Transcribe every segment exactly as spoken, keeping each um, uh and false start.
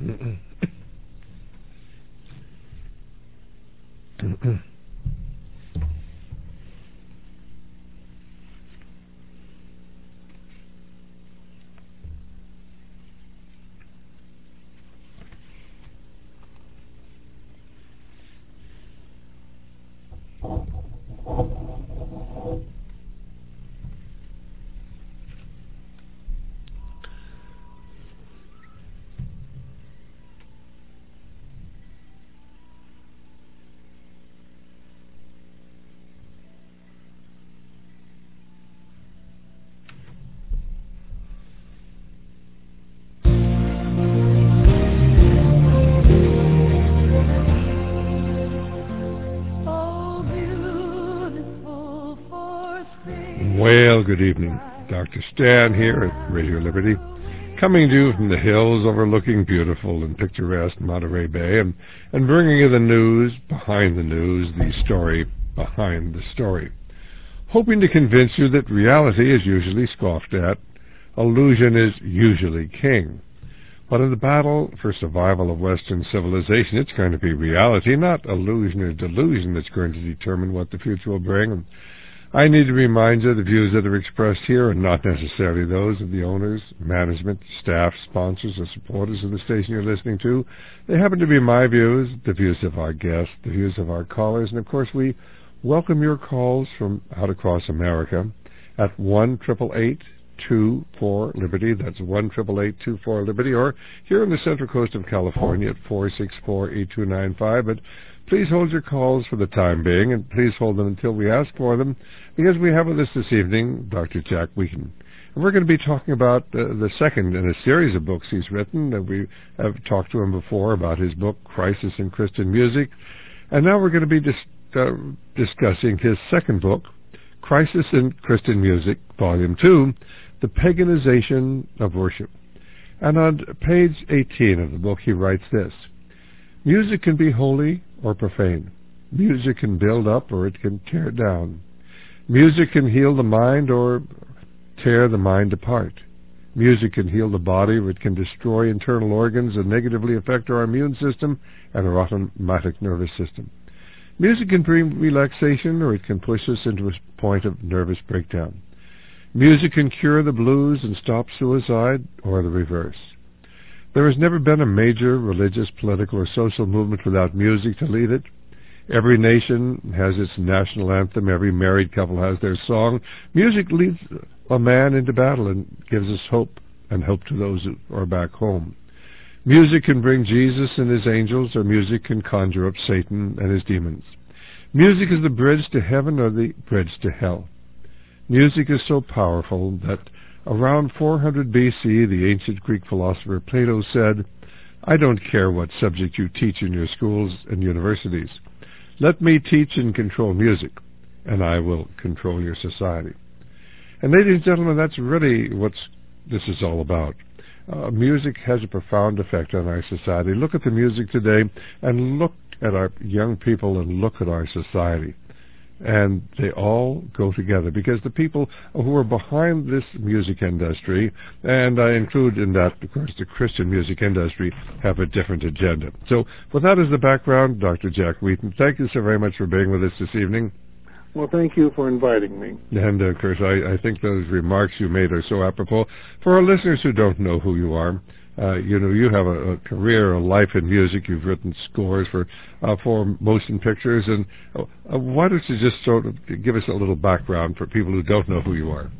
Well, good evening. Doctor Stan here at Radio Liberty, coming to you from the hills overlooking beautiful and picturesque Monterey Bay, and, and bringing you the news behind the news, the story behind the story. Hoping to convince you that reality is usually scoffed at, illusion is usually king. But in the battle for survival of Western civilization, it's going to be reality, not illusion or delusion, that's going to determine what the future will bring. And I need to remind you the views that are expressed here are not necessarily those of the owners, management, staff, sponsors, or supporters of the station you're listening to. They happen to be my views, the views of our guests, the views of our callers, and of course we welcome your calls from out across America at one eight eight eight, two four, Liberty. That's one eight eight eight, two four, Liberty, or here on the Central Coast of California at four six four, eight two nine five. But please hold your calls for the time being, and please hold them until we ask for them, because we have with us this evening Doctor Jack Wheaton. And we're going to be talking about uh, the second in a series of books he's written. Uh, we have talked to him before about his book, Crisis in Christian Music. And now we're going to be dis- uh, discussing his second book, Crisis in Christian Music, Volume two, The Paganization of Worship. And on page eighteen of the book, he writes this: music can be holy or profane. Music can build up or it can tear down. Music can heal the mind or tear the mind apart. Music can heal the body or it can destroy internal organs and negatively affect our immune system and our automatic nervous system. Music can bring relaxation or it can push us into a point of nervous breakdown. Music can cure the blues and stop suicide, or the reverse. There has never been a major religious, political, or social movement without music to lead it. Every nation has its national anthem. Every married couple has their song. Music leads a man into battle and gives us hope, and hope to those who are back home. Music can bring Jesus and his angels, or music can conjure up Satan and his demons. Music is the bridge to heaven or the bridge to hell. Music is so powerful that around four hundred B C, the ancient Greek philosopher Plato said, "I don't care what subject you teach in your schools and universities. Let me teach and control music, and I will control your society." And ladies and gentlemen, that's really what this is all about. Uh, music has a profound effect on our society. Look at the music today, and look at our young people, and look at our society. And they all go together, because the people who are behind this music industry, and I include in that, of course, the Christian music industry, have a different agenda. So with that as the background, Doctor Jack Wheaton, thank you so very much for being with us this evening. Well, thank you for inviting me. And, uh, of course, I, I think those remarks you made are so apropos. For our listeners who don't know who you are, Uh, you know, you have a, a career, a life in music. You've written scores for uh, for motion pictures. And uh, why don't you just sort of give us a little background for people who don't know who you are?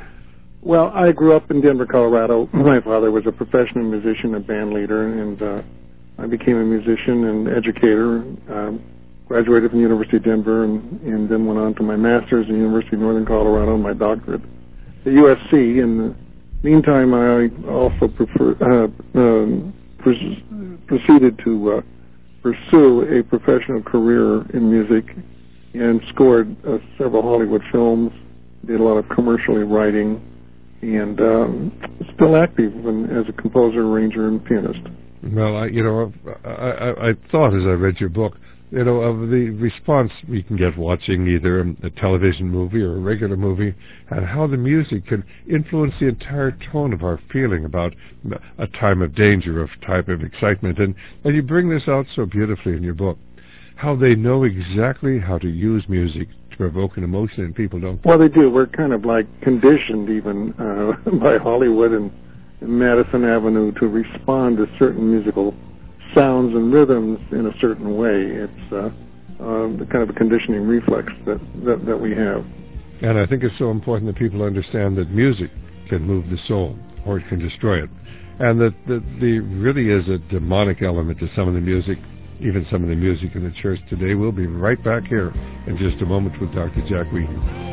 Well, I grew up in Denver, Colorado. My father was a professional musician and band leader, and uh, I became a musician and educator. Um, graduated from the University of Denver, and, and then went on to my master's at the University of Northern Colorado and my doctorate at U S C. And meantime, I also prefer, uh, um, pres- proceeded to uh, pursue a professional career in music, and scored uh, several Hollywood films, did a lot of commercial writing, and um, still active in, as a composer, arranger, and pianist. Well, I, you know, I, I, I thought as I read your book you know, of the response we can get watching either a television movie or a regular movie, and how the music can influence the entire tone of our feeling about a time of danger, a type of excitement. And, and you bring this out so beautifully in your book, how they know exactly how to use music to provoke an emotion, and people don't. Well, they do. We're kind of like conditioned even uh, by Hollywood and, and Madison Avenue to respond to certain musical sounds and rhythms in a certain way. It's uh, uh, the kind of a conditioning reflex that, that, that we have. And I think it's so important that people understand that music can move the soul, or it can destroy it. And that, that there really is a demonic element to some of the music, even some of the music in the church today. We'll be right back here in just a moment with Doctor Jack Wheaton.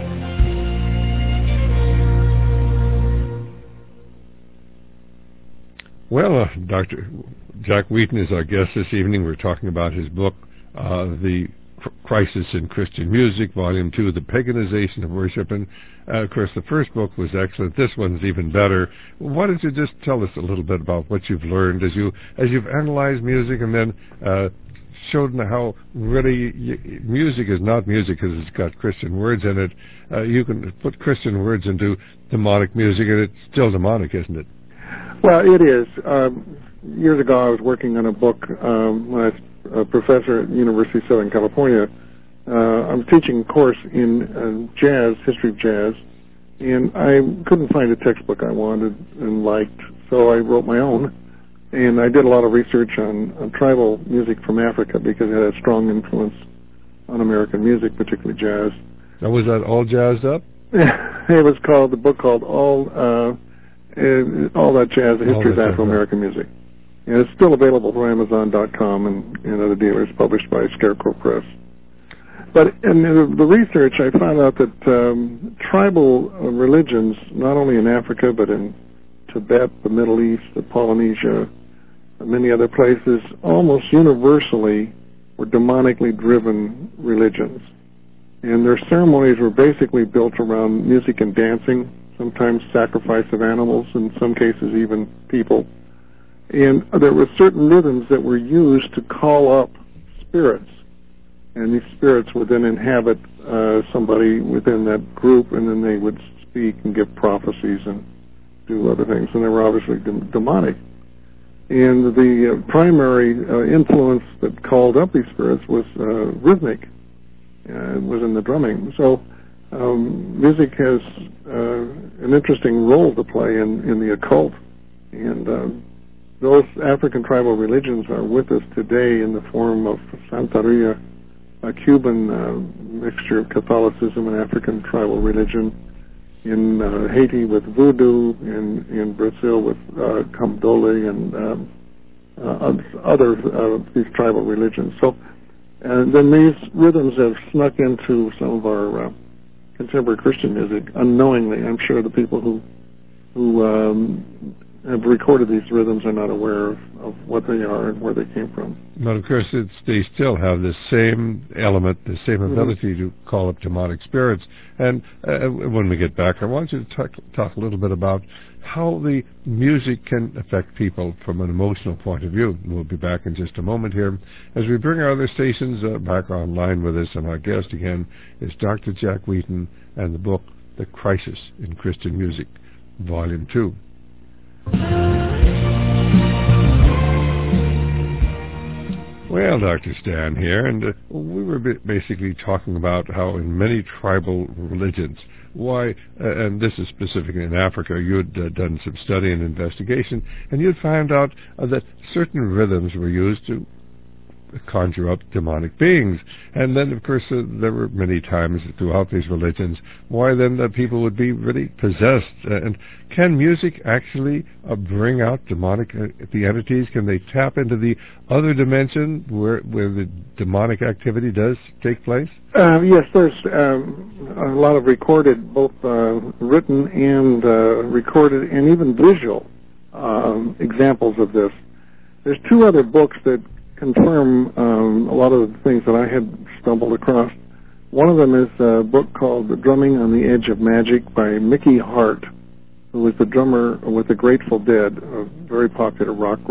Well, uh, Doctor Jack Wheaton is our guest this evening. We're talking about his book, uh, The Crisis in Christian Music, Volume two, The Paganization of Worship. And, uh, of course, the first book was excellent. This one's even better. Why don't you just tell us a little bit about what you've learned as, you, as you've analyzed music and then uh, showed how really y- music is not music because it's got Christian words in it. Uh, you can put Christian words into demonic music, and it's still demonic, isn't it? Well, it is. Um, years ago, I was working on a book um, when I was a professor at the University of Southern California. Uh, I was teaching a course in uh, jazz, history of jazz, and I couldn't find a textbook I wanted and liked, so I wrote my own. And I did a lot of research on, on tribal music from Africa because it had a strong influence on American music, particularly jazz. Now, was that all jazzed up? It was called, the book called All... Uh, Uh, all that jazz, the history of Afro-American music. And it's still available from Amazon dot com and, and other dealers, published by Scarecrow Press. But in the, the research, I found out that um, tribal religions, not only in Africa, but in Tibet, the Middle East, the Polynesia, and many other places, almost universally were demonically driven religions. And their ceremonies were basically built around music and dancing, sometimes sacrifice of animals, in some cases even people. And there were certain rhythms that were used to call up spirits. And these spirits would then inhabit uh, somebody within that group, and then they would speak and give prophecies and do other things. And they were obviously de- demonic. And the uh, primary uh, influence that called up these spirits was uh, rhythmic. Uh, it was in the drumming. So Um, music has uh, an interesting role to play in, in the occult, and uh, those African tribal religions are with us today in the form of Santeria, a Cuban uh, mixture of Catholicism and African tribal religion, in uh, Haiti with voodoo, in, in Brazil with uh, Camdole, and um, uh, other uh, these tribal religions. So, and then these rhythms have snuck into some of our uh, contemporary Christian music unknowingly. I'm sure the people who who um, have recorded these rhythms are not aware of, of what they are and where they came from. But of course, it's, they still have the same element, the same ability mm-hmm. to call up demonic spirits. And uh, when we get back, I want you to talk, talk a little bit about how the music can affect people from an emotional point of view. And we'll be back in just a moment here as we bring our other stations uh, back online with us. And our guest again is Doctor Jack Wheaton and the book, The Crisis in Christian Music, Volume two. Well, Doctor Stan here, and uh, we were basically talking about how in many tribal religions, why, uh, and this is specifically in Africa, you had uh, done some study and investigation, and you'd found out uh, that certain rhythms were used to conjure up demonic beings. And then, of course, uh, there were many times throughout these religions why then uh, people would be really possessed. Uh, and can music actually uh, bring out demonic uh, the entities? Can they tap into the other dimension where where the demonic activity does take place? Uh, yes, there's um, a lot of recorded, both uh, written and uh, recorded, and even visual um, examples of this. There's two other books that confirm um, a lot of the things that I had stumbled across. One of them is a book called The Drumming on the Edge of Magic by Mickey Hart, who was the drummer with the Grateful Dead, a very popular rock group.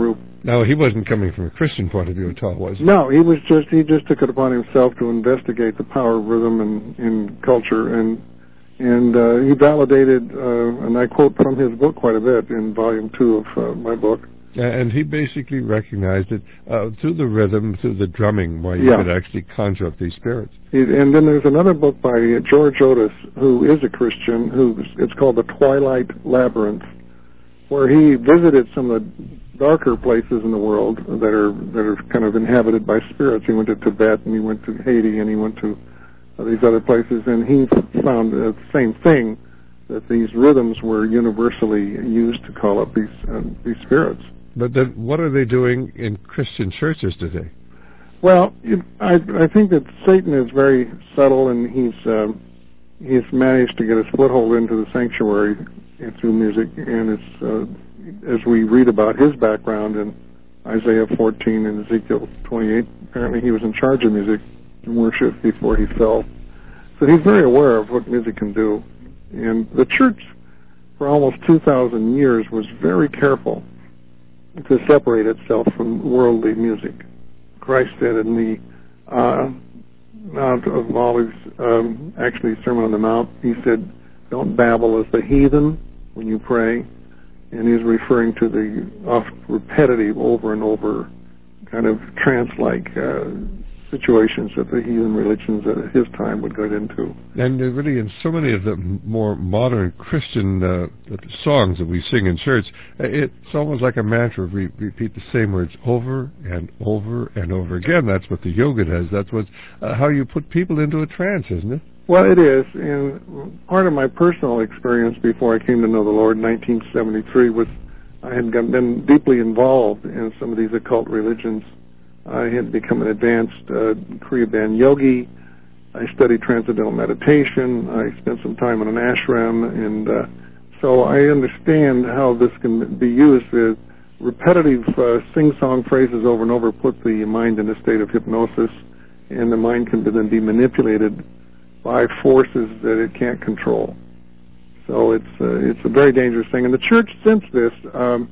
Now, he wasn't coming from a Christian point of view at all, was he? No, he was just he just took it upon himself to investigate the power of rhythm in, in culture, and and uh, he validated, uh, and I quote from his book quite a bit in volume two of uh, my book. And he basically recognized it uh, through the rhythm, through the drumming, where you yeah. could actually conjure up these spirits. And then there's another book by George Otis, who is a Christian, who it's called The Twilight Labyrinth, where he visited some of the darker places in the world that are that are kind of inhabited by spirits. He went to Tibet, and he went to Haiti, and he went to uh, these other places, and he found uh, the same thing, that these rhythms were universally used to call up these uh, these spirits. But then what are they doing in Christian churches today? Well, it, I, I think that Satan is very subtle, and he's um, he's managed to get his foothold into the sanctuary through music. And it's uh, as we read about his background in Isaiah fourteen and Ezekiel twenty-eight, apparently he was in charge of music and worship before he fell. So he's very aware of what music can do. And the church, for almost two thousand years, was very careful to separate itself from worldly music. Christ said in the uh, Mount of Olives, um, actually Sermon on the Mount, he said, don't babble as the heathen when you pray. And he's referring to the oft repetitive, over and over, kind of trance-like uh, situations that the heathen religions at his time would get into. And really, in so many of the more modern Christian uh, songs that we sing in church, it's almost like a mantra. We repeat the same words over and over and over again. That's what the yoga does. That's what uh, how you put people into a trance, isn't it? Well, it is. And part of my personal experience before I came to know the Lord in nineteen seventy-three was I had been deeply involved in some of these occult religions. I had become an advanced uh, Kriya Band yogi. I studied transcendental meditation. I spent some time in an ashram, and uh, so I understand how this can be used. With repetitive uh, sing-song phrases over and over put the mind in a state of hypnosis, and the mind can then be manipulated by forces that it can't control. So it's uh, it's a very dangerous thing. And the church, since this, um,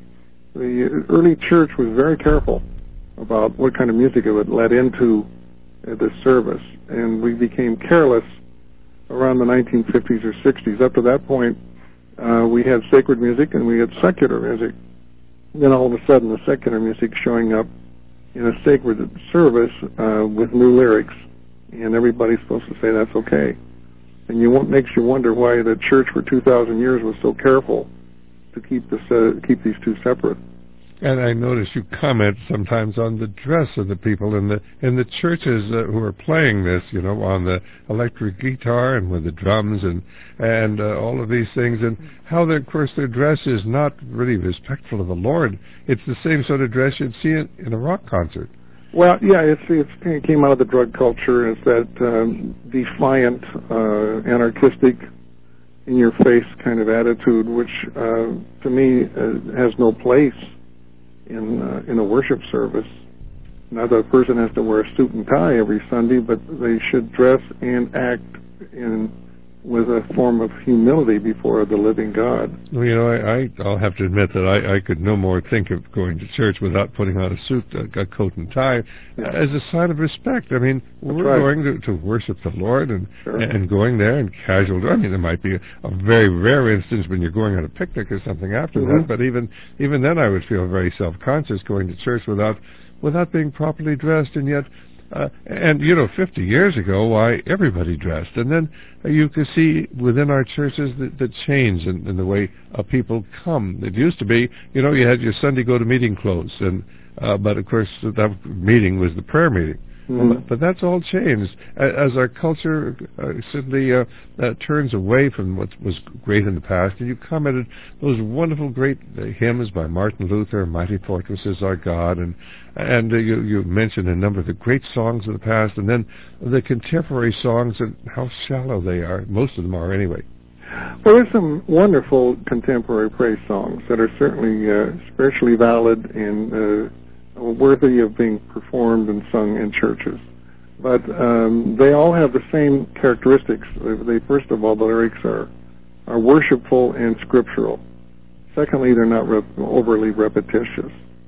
the early church was very careful about what kind of music it would let into uh, the service. And we became careless around the nineteen fifties or sixties. Up to that point, uh, we had sacred music and we had secular music. Then all of a sudden, the secular music showing up in a sacred service uh, with new lyrics, and everybody's supposed to say that's okay. And you want, makes you wonder why the church for two thousand years was so careful to keep this uh, keep these two separate. And I notice you comment sometimes on the dress of the people in the in the churches uh, who are playing this, you know, on the electric guitar and with the drums and and uh, all of these things, and how, of course, their dress is not really respectful of the Lord. It's the same sort of dress you'd see in, in a rock concert. Well, yeah, it's, it's it came out of the drug culture. It's that um, defiant, uh, anarchistic, in-your-face kind of attitude, which uh, to me uh, has no place in uh, in a worship service. Now, the person has to wear a suit and tie every Sunday, but they should dress and act in with a form of humility before the living God. Well, you know, I, I, I'll have to admit that I, I could no more think of going to church without putting on a suit, a, a coat and tie, yeah. as a sign of respect. I mean, That's we're right. going to, to worship the Lord, and sure. and going there in casual. I mean, there might be a, a very rare instance when you're going on a picnic or something after mm-hmm. that, but even even then, I would feel very self-conscious going to church without without being properly dressed, and yet. Uh, and, you know, fifty years ago, why, everybody dressed. And then uh, you could see within our churches the, the change in, in the way uh, people come. It used to be, you know, you had your Sunday go-to-meeting clothes, and uh, but, of course, that meeting was the prayer meeting. Mm-hmm. But, but that's all changed. As our culture uh, simply uh, uh, turns away from what was great in the past, and you commented those wonderful great uh, hymns by Martin Luther, Mighty Fortress is Our God, and and uh, you, you mentioned a number of the great songs of the past, and then the contemporary songs and how shallow they are. Most of them are anyway. Well, there's some wonderful contemporary praise songs that are certainly uh, spiritually valid and uh, worthy of being performed and sung in churches. But um, they all have the same characteristics. They, first of all, the lyrics are, are worshipful and scriptural. Secondly, they're not re- overly repetitious.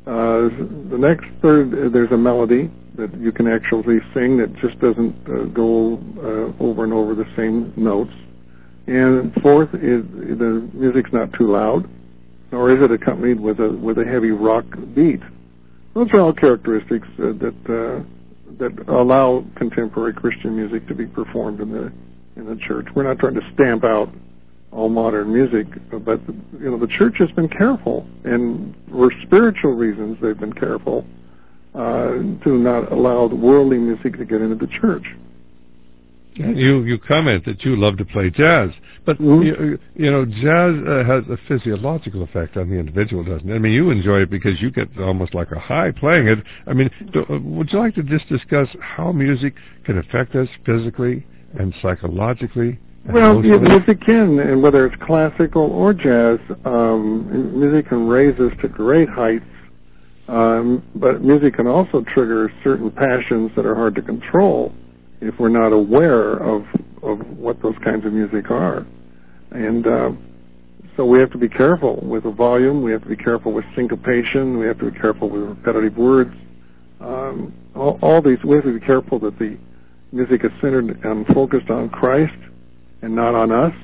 Uh, the next third, uh, there's a melody that you can actually sing that just doesn't uh, go uh, over and over the same notes. And fourth is the music's not too loud, nor is it accompanied with a with a heavy rock beat. Those are all characteristics uh, that uh, that allow contemporary Christian music to be performed in the in the church. We're not trying to stamp out all modern music, but you know the church has been careful, and for spiritual reasons they've been careful uh, to not allow the worldly music to get into the church. You you comment that you love to play jazz, but mm-hmm. you, you know jazz uh, has a physiological effect on the individual, doesn't it? I mean, you enjoy it because you get almost like a high playing it. I mean, do, would you like to just discuss how music can affect us physically and psychologically? And well, music can, and whether it's classical or jazz, um, music can raise us to great heights. Um, but music can also trigger certain passions that are hard to control if we're not aware of of what those kinds of music are. And uh, so we have to be careful with the volume, we have to be careful with syncopation, we have to be careful with repetitive words. Um, all, all these, we have to be careful that the music is centered and focused on Christ and not on us.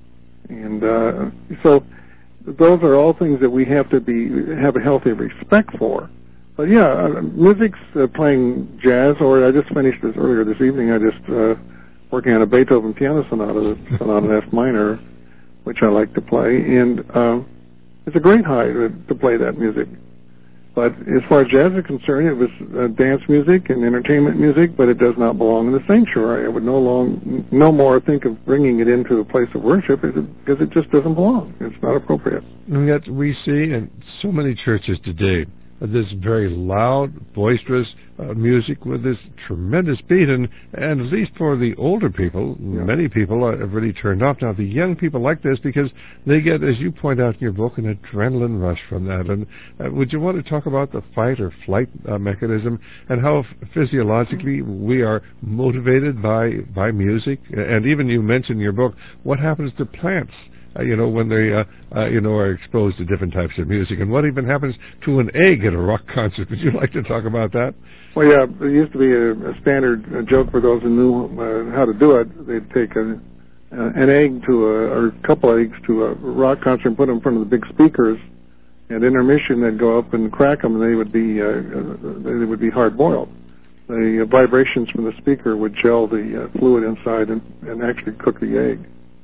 And uh, so those are all things that we have to be have a healthy respect for. But yeah, uh, music's uh, playing jazz, or I just finished this earlier this evening. I just uh, working on a Beethoven piano sonata, sonata in F minor, which I like to play, and uh, it's a great high to, to play that music. But as far as jazz is concerned, it was uh, dance music and entertainment music, but it does not belong in the sanctuary. I would no long, no more think of bringing it into a place of worship because it just doesn't belong. It's not appropriate. And yet we see in so many churches today this very loud, boisterous uh, music with this tremendous beat, and, and at least for the older people, yeah. many people are really turned off. Now, the young people like this because they get, as you point out in your book, an adrenaline rush from that. And uh, would you want to talk about the fight or flight uh, mechanism and how f- physiologically we are motivated by, by music? And even you mentioned in your book what happens to plants Uh, you know, when they, uh, uh, you know, are exposed to different types of music, and what even happens to an egg at a rock concert. Would you like to talk about that? Well, yeah, there used to be a, a standard a joke for those who knew uh, how to do it. They'd take a, uh, an egg to a, or a couple of eggs to a rock concert and put them in front of the big speakers. At intermission, they'd go up and crack them, and they would be uh, they would be hard boiled. The uh, vibrations from the speaker would gel the uh, fluid inside and, and actually cook the egg.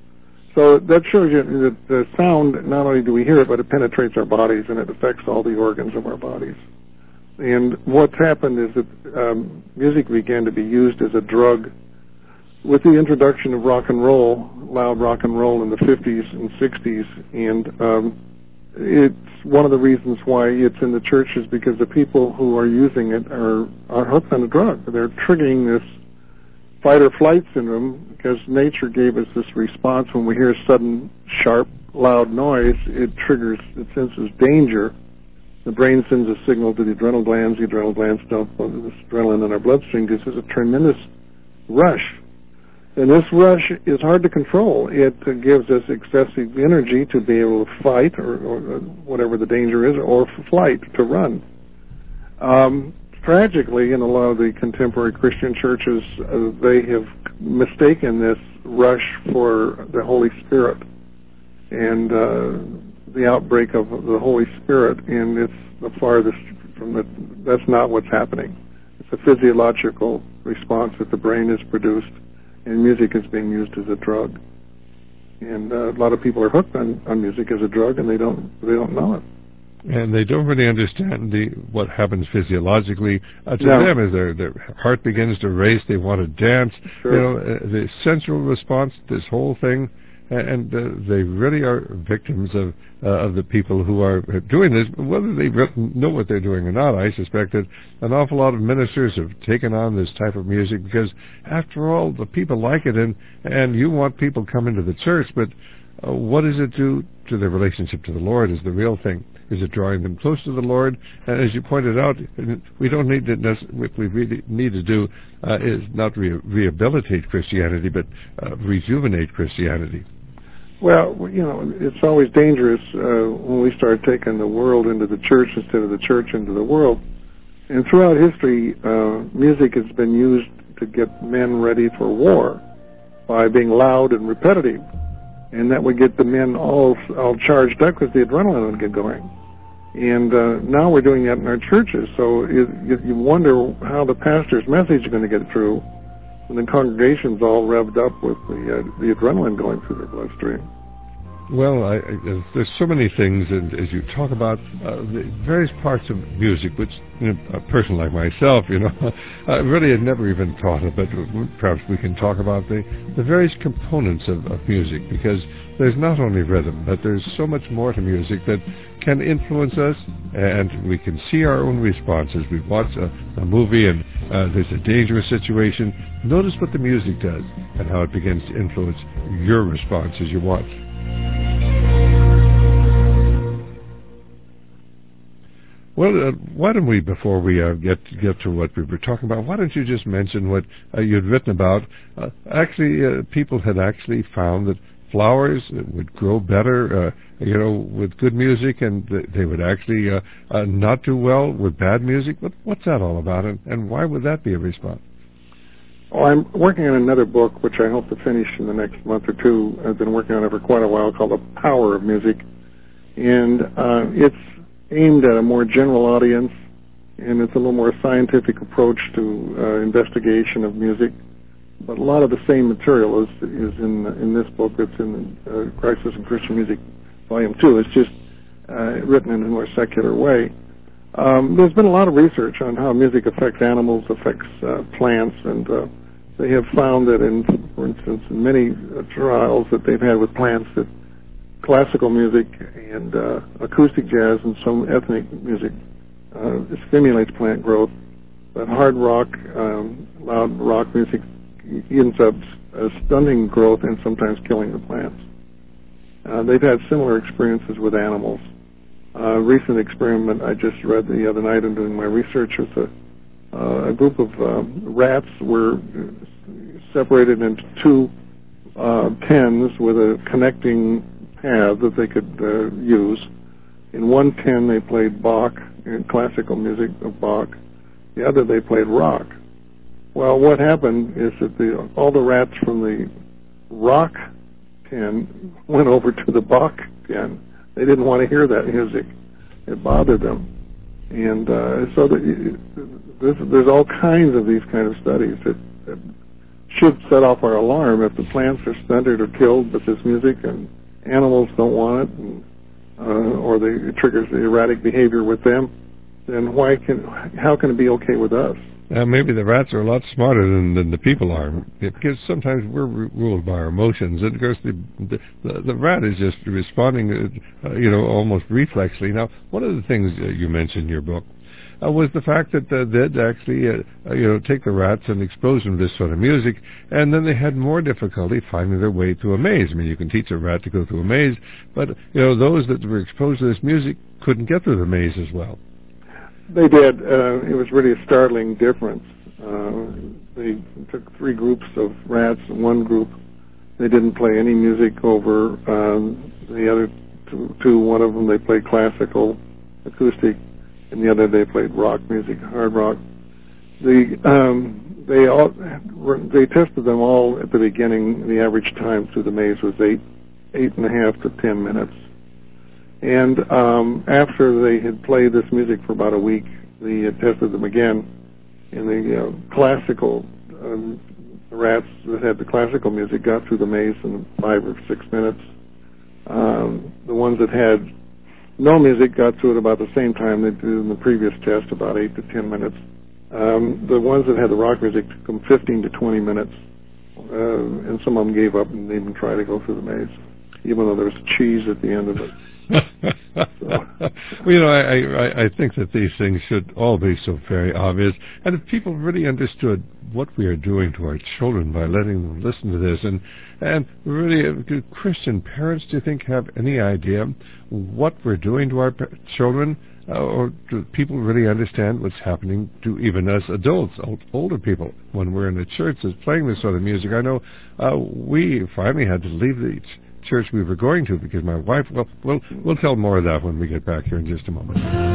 So that shows you that the sound, not only do we hear it, but it penetrates our bodies and it affects all the organs of our bodies. And what's happened is that um, music began to be used as a drug with the introduction of rock and roll, loud rock and roll in the fifties and sixties. And um, it's one of the reasons why it's in the churches, because the people who are using it are, are hooked on the drug. They're triggering this fight or flight syndrome, because nature gave us this response when we hear sudden, sharp, loud noise. It triggers, it senses danger. The brain sends a signal to the adrenal glands. The adrenal glands dump this adrenaline in our bloodstream. This is a tremendous rush. And this rush is hard to control. It uh, gives us excessive energy to be able to fight, or, or uh, whatever the danger is, or for flight, to run. Um, Tragically, in a lot of the contemporary Christian churches, uh, they have mistaken this rush for the Holy Spirit and uh, the outbreak of the Holy Spirit, and it's the farthest from the, that's not what's happening. It's a physiological response that the brain has produced, and music is being used as a drug. And uh, a lot of people are hooked on, on music as a drug, and they don't they don't know it. And they don't really understand the what happens physiologically uh, to no. them as their their heart begins to race. They want to dance. Sure. You know, uh, the sensual response, this whole thing, and uh, they really are victims of uh, of the people who are doing this. Whether they know what they're doing or not, I suspect that an awful lot of ministers have taken on this type of music because, after all, the people like it, and and you want people coming to the church, but uh, what does it do to their relationship to the Lord is the real thing. Is it drawing them close to the Lord? And as you pointed out, we don't need to, what we really need to do uh, is not re- rehabilitate Christianity, but uh, rejuvenate Christianity. Well, you know, it's always dangerous uh, when we start taking the world into the church instead of the church into the world. And throughout history, uh, music has been used to get men ready for war by being loud and repetitive. And that would get the men all all charged up because the adrenaline would get going. And uh, now we're doing that in our churches. So it, you wonder how the pastor's message is going to get through when the congregation's all revved up with the uh, the adrenaline going through their bloodstream. Well, I, I, there's so many things, and as you talk about uh, the various parts of music, which you know, a person like myself, you know, I really had never even thought of, but perhaps we can talk about the, the various components of, of music, because there's not only rhythm, but there's so much more to music that can influence us, and we can see our own responses. We watch a, a movie and uh, there's a dangerous situation. Notice what the music does and how it begins to influence your response as you watch. Well, uh, why don't we, before we uh, get get to what we were talking about, why don't you just mention what uh, you'd written about? Uh, actually, uh, people had actually found that flowers would grow better, uh, you know, with good music, and th- they would actually uh, uh, not do well with bad music. What, what's that all about, and, and why would that be a response? Oh, I'm working on another book, which I hope to finish in the next month or two. I've been working on it for quite a while, called The Power of Music, and uh, it's aimed at a more general audience, and it's a little more scientific approach to uh, investigation of music. But a lot of the same material is is in in this book. It's in uh, Crisis in Christian Music, Volume Two. It's just uh, written in a more secular way. Um, there's been a lot of research on how music affects animals, affects uh, plants, and uh, they have found that, in, for instance, in many uh, trials that they've had with plants, that classical music and uh, acoustic jazz and some ethnic music uh, stimulates plant growth, but hard rock, um, loud rock music ends up uh, stunning growth and sometimes killing the plants. Uh, they've had similar experiences with animals. A uh, recent experiment I just read the other night in doing my research was a, uh, a group of um, rats were separated into two uh, pens with a connecting pad that they could uh, use. In one pen they played Bach, classical music of Bach. The other they played rock. Well, what happened is that the, all the rats from the rock pen went over to the Bach pen. They didn't want to hear that music. It bothered them. And uh, so the, this, there's all kinds of these kind of studies that, that should set off our alarm if the plants are stunted or killed with this music and animals don't want it, and, uh, or they, it triggers the erratic behavior with them, then why can, how can it be okay with us? Uh, maybe the rats are a lot smarter than, than the people are, because sometimes we're r- ruled by our emotions, and of course the the, the rat is just responding, uh, you know, almost reflexly. Now, one of the things uh, you mentioned in your book uh, was the fact that uh, they'd actually, uh, uh, you know, take the rats and expose them to this sort of music, and then they had more difficulty finding their way through a maze. I mean, you can teach a rat to go through a maze, but you know, those that were exposed to this music couldn't get through the maze as well. They did. Uh, it was really a startling difference. Uh, they took three groups of rats. One group, they didn't play any music over. Um, the other two, two, one of them, they played classical, acoustic, and the other they played rock music, hard rock. The um, they all they tested them all at the beginning. The average time through the maze was eight, eight and a half to ten minutes. And um, after they had played this music for about a week, they had tested them again. And the uh, classical um, rats that had the classical music got through the maze in five or six minutes. Um, the ones that had no music got through it about the same time they did in the previous test, about eight to ten minutes. Um, the ones that had the rock music took them fifteen to twenty minutes. Uh, and some of them gave up and didn't even try to go through the maze, even though there was cheese at the end of it. Well, you know, I, I, I think that these things should all be so very obvious. And if people really understood what we are doing to our children by letting them listen to this, and and really, do Christian parents, do you think, have any idea what we're doing to our children? Uh, or do people really understand what's happening to even us adults, old, older people, when we're in the church that's playing this sort of music? I know uh, we finally had to leave the church we were going to, because my wife, well, we'll, we'll tell more of that when we get back here in just a moment.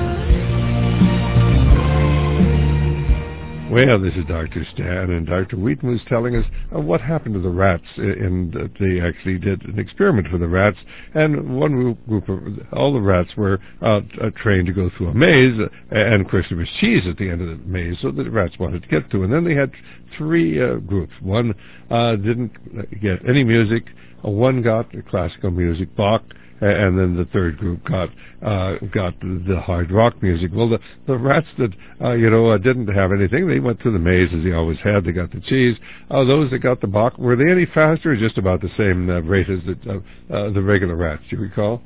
Well, this is Doctor Stan, and Doctor Wheaton was telling us uh, what happened to the rats, and uh, they actually did an experiment for the rats, and one group, group of, all the rats were uh, uh, trained to go through a maze, uh, and of course there was cheese at the end of the maze, so the rats wanted to get to, and then they had three uh, groups. One uh, didn't get any music, uh, one got classical music, Bach, and then the third group got uh, got the hard rock music. Well, the, the rats that, uh, you know, uh, didn't have anything, they went through the maze as they always had. They got the cheese. Uh, those that got the Bach, were they any faster or just about the same uh, rate as the, uh, uh, the regular rats? Do you recall?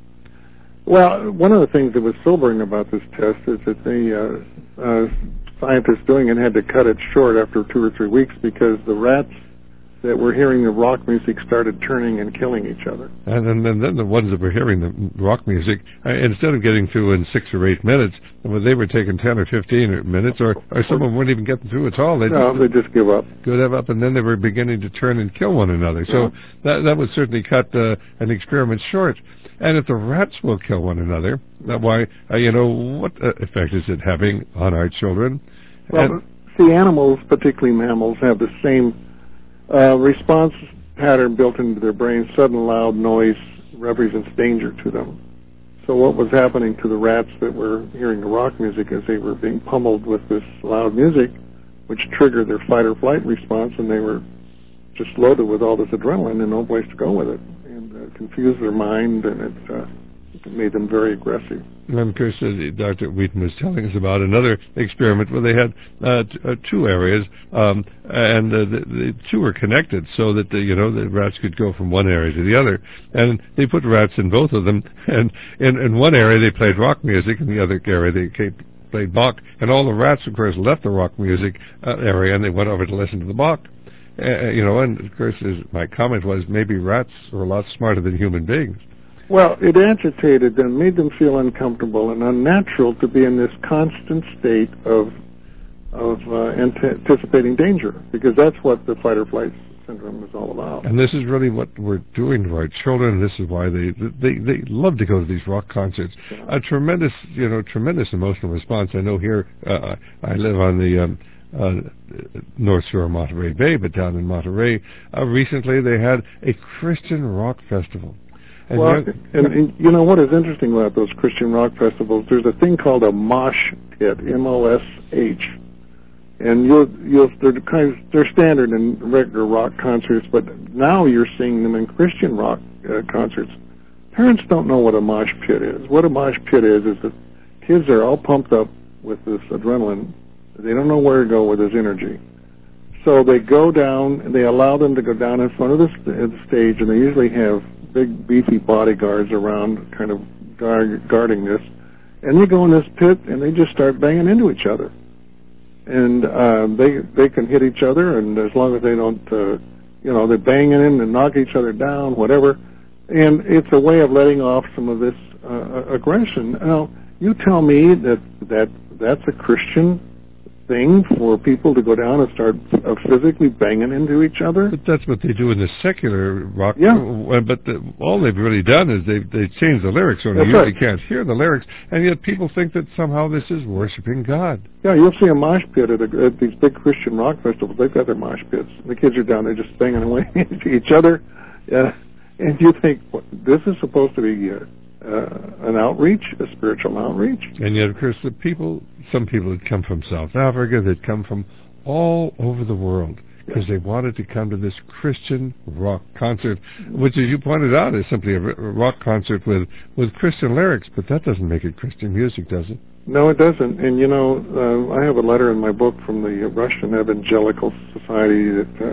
Well, one of the things that was sobering about this test is that the uh, uh, scientists doing it had to cut it short after two or three weeks because the rats that were hearing the rock music started turning and killing each other. And then, and then the ones that were hearing the rock music, uh, instead of getting through in six or eight minutes, well, they were taking ten or fifteen minutes, or, or some of them weren't even getting through at all. They no, just, they just give up. Give up, and then they were beginning to turn and kill one another. So yeah. that that would certainly cut uh, an experiment short. And if the rats will kill one another, that why, uh, you know, what uh, effect is it having on our children? Well, and, see, animals, particularly mammals, have the same Uh, response pattern built into their brain. Sudden loud noise represents danger to them. So what was happening to the rats that were hearing the rock music as they were being pummeled with this loud music, which triggered their fight or flight response, and they were just loaded with all this adrenaline and no place to go with it, and uh, confused their mind, and it, uh, it made them very aggressive. And of course, uh, Doctor Wheaton was telling us about another experiment where they had uh, t- uh, two areas, um, and uh, the, the two were connected so that the, you know the rats could go from one area to the other. And they put rats in both of them, and in, in one area they played rock music, in the other area they played Bach. And all the rats, of course, left the rock music uh, area and they went over to listen to the Bach. Uh, you know, and of course, as my comment was, maybe rats are a lot smarter than human beings. Well, it agitated them, made them feel uncomfortable and unnatural to be in this constant state of of uh, anticipating danger, because that's what the fight or flight syndrome is all about. And this is really what we're doing to our children. This is why they they they love to go to these rock concerts. Yeah. A tremendous, you know, tremendous emotional response. I know here uh, I live on the um, uh, North Shore of Monterey Bay, but down in Monterey, uh, recently they had a Christian rock festival. And well, and, and you know what is interesting about those Christian rock festivals? There's a thing called a mosh pit, M O S H, and you'll you'll they're kind of, they're standard in regular rock concerts, but now you're seeing them in Christian rock uh, concerts. Parents don't know what a mosh pit is. What a mosh pit is is that kids are all pumped up with this adrenaline. They don't know where to go with this energy. So they go down, and they allow them to go down in front of the, st- the stage, and they usually have big, beefy bodyguards around kind of guard, guarding this. And they go in this pit, and they just start banging into each other. And uh, they they can hit each other, and as long as they don't, uh, you know, they're banging in and knock each other down, whatever. And it's a way of letting off some of this uh, aggression. Now, you tell me that, that that's a Christian thing for people to go down and start uh, physically banging into each other? But that's what they do in the secular rock. Yeah. But the, all they've really done is they've they changed the lyrics, so you right. really can't hear the lyrics, and yet people think that somehow this is worshiping God. Yeah, you'll see a mosh pit at, a, at these big Christian rock festivals. They've got their mosh pits. The kids are down there just banging away into each other, uh, and you think, what, this is supposed to be uh, Uh, an outreach, a spiritual outreach. And yet, of course, the people, some people had come from South Africa, they'd come from all over the world because they wanted to come to this Christian rock concert, which, as you pointed out, is simply a rock concert with, with Christian lyrics, but that doesn't make it Christian music, does it? No, it doesn't. And, you know, uh, I have a letter in my book from the Russian Evangelical Society that uh,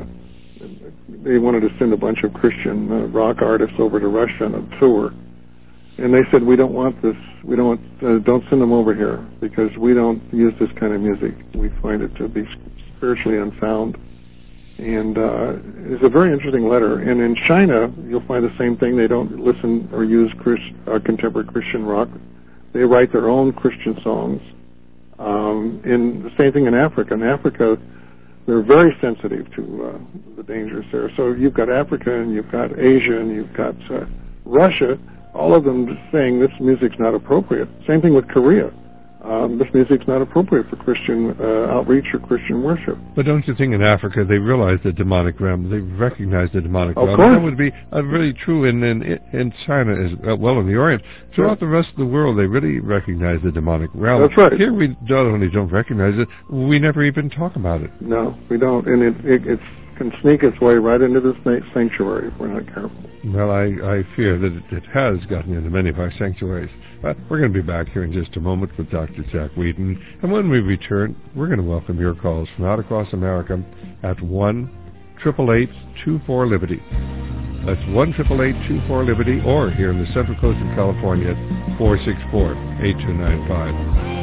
they wanted to send a bunch of Christian uh, rock artists over to Russia on a tour. And they said, we don't want this, we don't want, uh, don't send them over here because we don't use this kind of music. We find it to be spiritually unsound. And uh, it's a very interesting letter. And in China, you'll find the same thing. They don't listen or use Christ, uh, contemporary Christian rock. They write their own Christian songs. Um, and the same thing in Africa. In Africa, they're very sensitive to uh, the dangers there. So you've got Africa, and you've got Asia, and you've got uh, Russia, all of them saying this music's not appropriate. Same thing with Korea. Um, this music's not appropriate for Christian uh, outreach or Christian worship. But don't you think in Africa they realize the demonic realm? They recognize the demonic of realm. Course. That would be uh, really true in, in in China as well, in the Orient. Throughout the rest of the world, they really recognize the demonic realm. That's right. Here we not only don't recognize it, we never even talk about it. No, we don't. And it, it it's, can sneak its way right into this sanctuary if we're not careful. Well, I, I fear that it, it has gotten into many of our sanctuaries. Uh, we're going to be back here in just a moment with Doctor Jack Wheaton. And when we return, we're going to welcome your calls from out across America at one eight eight eight, two four, Liberty. That's one eight eight eight, two four, Liberty, or here in the Central Coast of California at four six four, eight two nine five.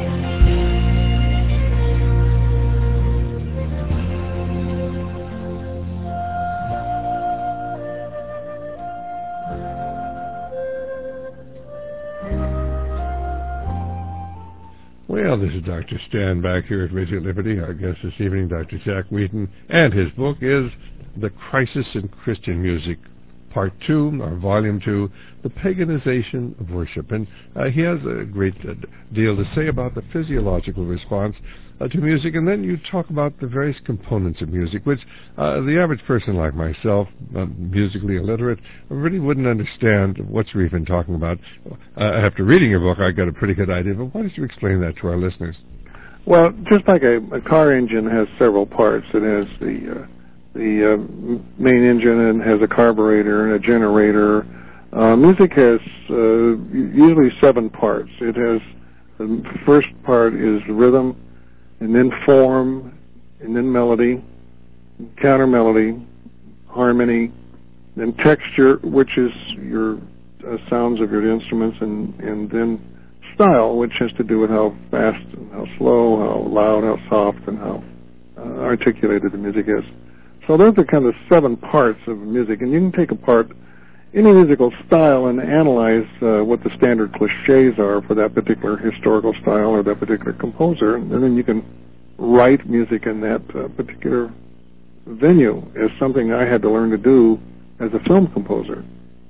Well, this is Doctor Stan back here at Radio Liberty. Our guest this evening, Doctor Jack Wheaton, and his book is The Crisis in Christian Music, Part two, or Volume two, The Paganization of Worship. And uh, he has a great uh, deal to say about the physiological response uh, to music, and then you talk about the various components of music, which uh, the average person like myself, uh, musically illiterate, really wouldn't understand what you're even talking about. Uh, after reading your book, I got a pretty good idea, but why don't you explain that to our listeners? Well, just like a, a car engine has several parts, it has the... Uh, The uh, main engine and has a carburetor and a generator. Uh, music has uh, usually seven parts. It has the first part is rhythm, and then form, and then melody, counter melody, harmony, then texture, which is your uh, sounds of your instruments, and, and then style, which has to do with how fast and how slow, how loud, how soft, and how uh, articulated the music is. So those are kind of seven parts of music, and you can take apart any musical style and analyze uh, what the standard cliches are for that particular historical style or that particular composer, and then you can write music in that uh, particular venue as something I had to learn to do as a film composer.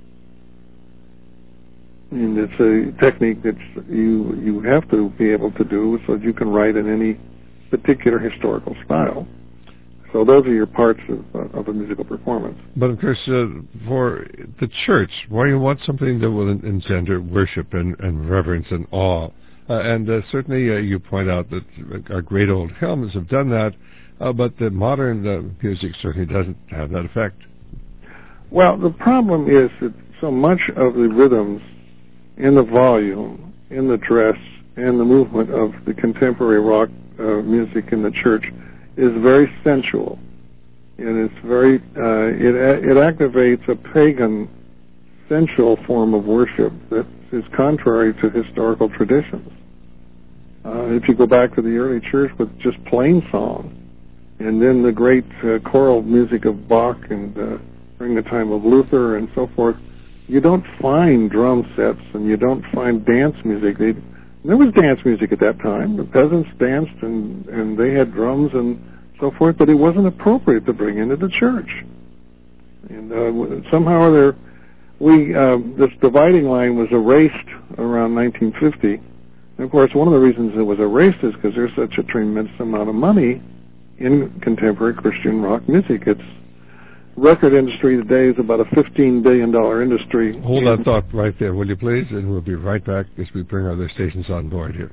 And it's a technique that you you have to be able to do so that you can write in any particular historical style. So those are your parts of, uh, of a musical performance. But of course, uh, for the church, why you want something that will engender worship and, and reverence and awe. Uh, and uh, certainly uh, you point out that our great old hymns have done that, uh, but the modern uh, music certainly doesn't have that effect. Well, the problem is that so much of the rhythms in the volume, in the dress, and the movement of the contemporary rock uh, music in the church is very sensual, and it's very uh, it it activates a pagan sensual form of worship that is contrary to historical traditions. Uh, if you go back to the early church with just plain song, and then the great uh, choral music of Bach and uh, during the time of Luther and so forth, you don't find drum sets and you don't find dance music. They, There was dance music at that time. The peasants danced, and, and they had drums and so forth, but it wasn't appropriate to bring into the church. And uh, somehow or other, we, uh, this dividing line was erased around nineteen fifty. And of course, one of the reasons it was erased is because there's such a tremendous amount of money in contemporary Christian rock music. It's record industry today is about a fifteen billion dollars industry. Hold that thought right there, will you please? And we'll be right back as we bring other stations on board here.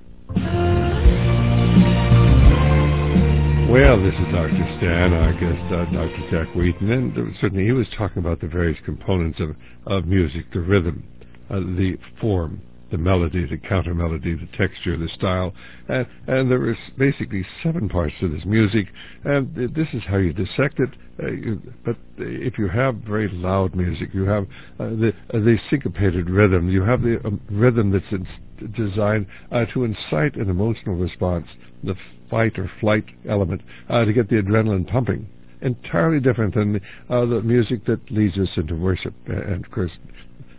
Well, this is Doctor Stan, our guest, uh, Doctor Jack Wheaton, and uh, certainly he was talking about the various components of, of music, the rhythm, uh, the form, the melody, the counter melody, the texture, the style, and, and there is basically seven parts to this music, and this is how you dissect it. Uh, you, but if you have very loud music, you have uh, the uh, the syncopated rhythm, you have the um, rhythm that's in, designed uh, to incite an emotional response, the fight or flight element, uh, to get the adrenaline pumping. Entirely different than the, uh, the music that leads us into worship. And of course,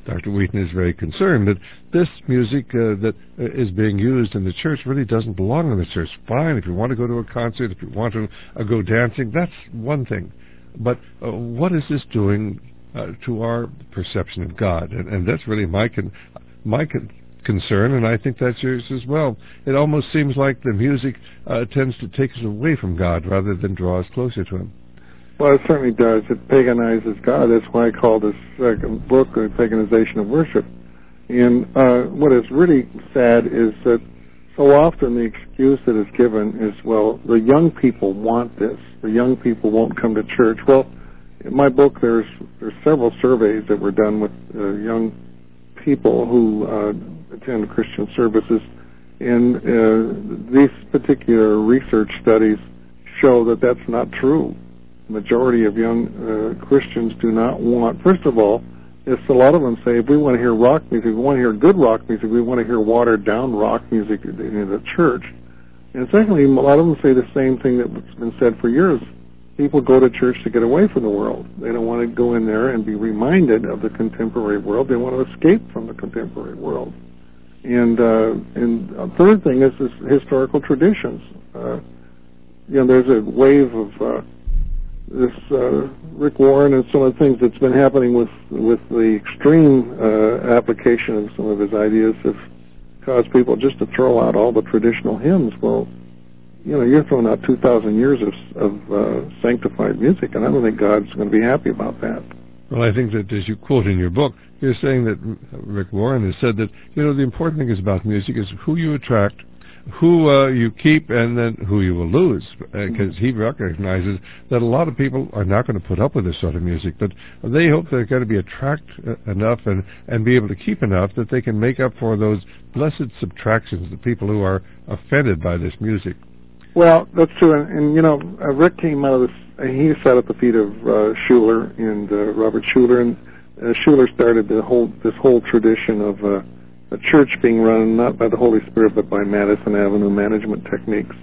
Doctor Wheaton is very concerned that this music uh, that uh, is being used in the church really doesn't belong in the church. Fine, if you want to go to a concert, if you want to uh, go dancing, that's one thing. But uh, what is this doing uh, to our perception of God? And, and that's really my con- my con- concern, and I think that's yours as well. It almost seems like the music uh, tends to take us away from God rather than draw us closer to Him. Well, it certainly does. It paganizes God. That's why I call this second book The Paganization of Worship. And uh, what is really sad is that so often the excuse that is given is, well, the young people want this. The young people won't come to church. Well, in my book, there's there's several surveys that were done with uh, young people who uh, attend Christian services, and uh, these particular research studies show that that's not true. The majority of young uh, Christians do not want, first of all, it's a lot of them say, if we want to hear rock music, we want to hear good rock music, we want to hear watered-down rock music in the church. And secondly, a lot of them say the same thing that's been said for years. People go to church to get away from the world. They don't want to go in there and be reminded of the contemporary world. They want to escape from the contemporary world. And uh, and a third thing is this historical traditions. Uh, you know, there's a wave of uh, this uh, Rick Warren and some of the things that's been happening with with the extreme uh, application of some of his ideas have caused people just to throw out all the traditional hymns. Well, you know, you're throwing out two thousand years of, of uh, sanctified music, and I don't think God's going to be happy about that. Well, I think that, as you quote in your book, you're saying that Rick Warren has said that, you know, the important thing is about music is who you attract, who uh, you keep, and then who you will lose, because uh, he recognizes that a lot of people are not going to put up with this sort of music, but they hope they're going to be attract uh, enough and, and be able to keep enough that they can make up for those blessed subtractions, the people who are offended by this music. Well, that's true, and, and you know, uh, Rick came out of this, uh, he sat at the feet of uh, Schuller and uh, Robert Schuller, and uh, Schuller started the whole this whole tradition of uh, a church being run not by the Holy Spirit but by Madison Avenue management techniques.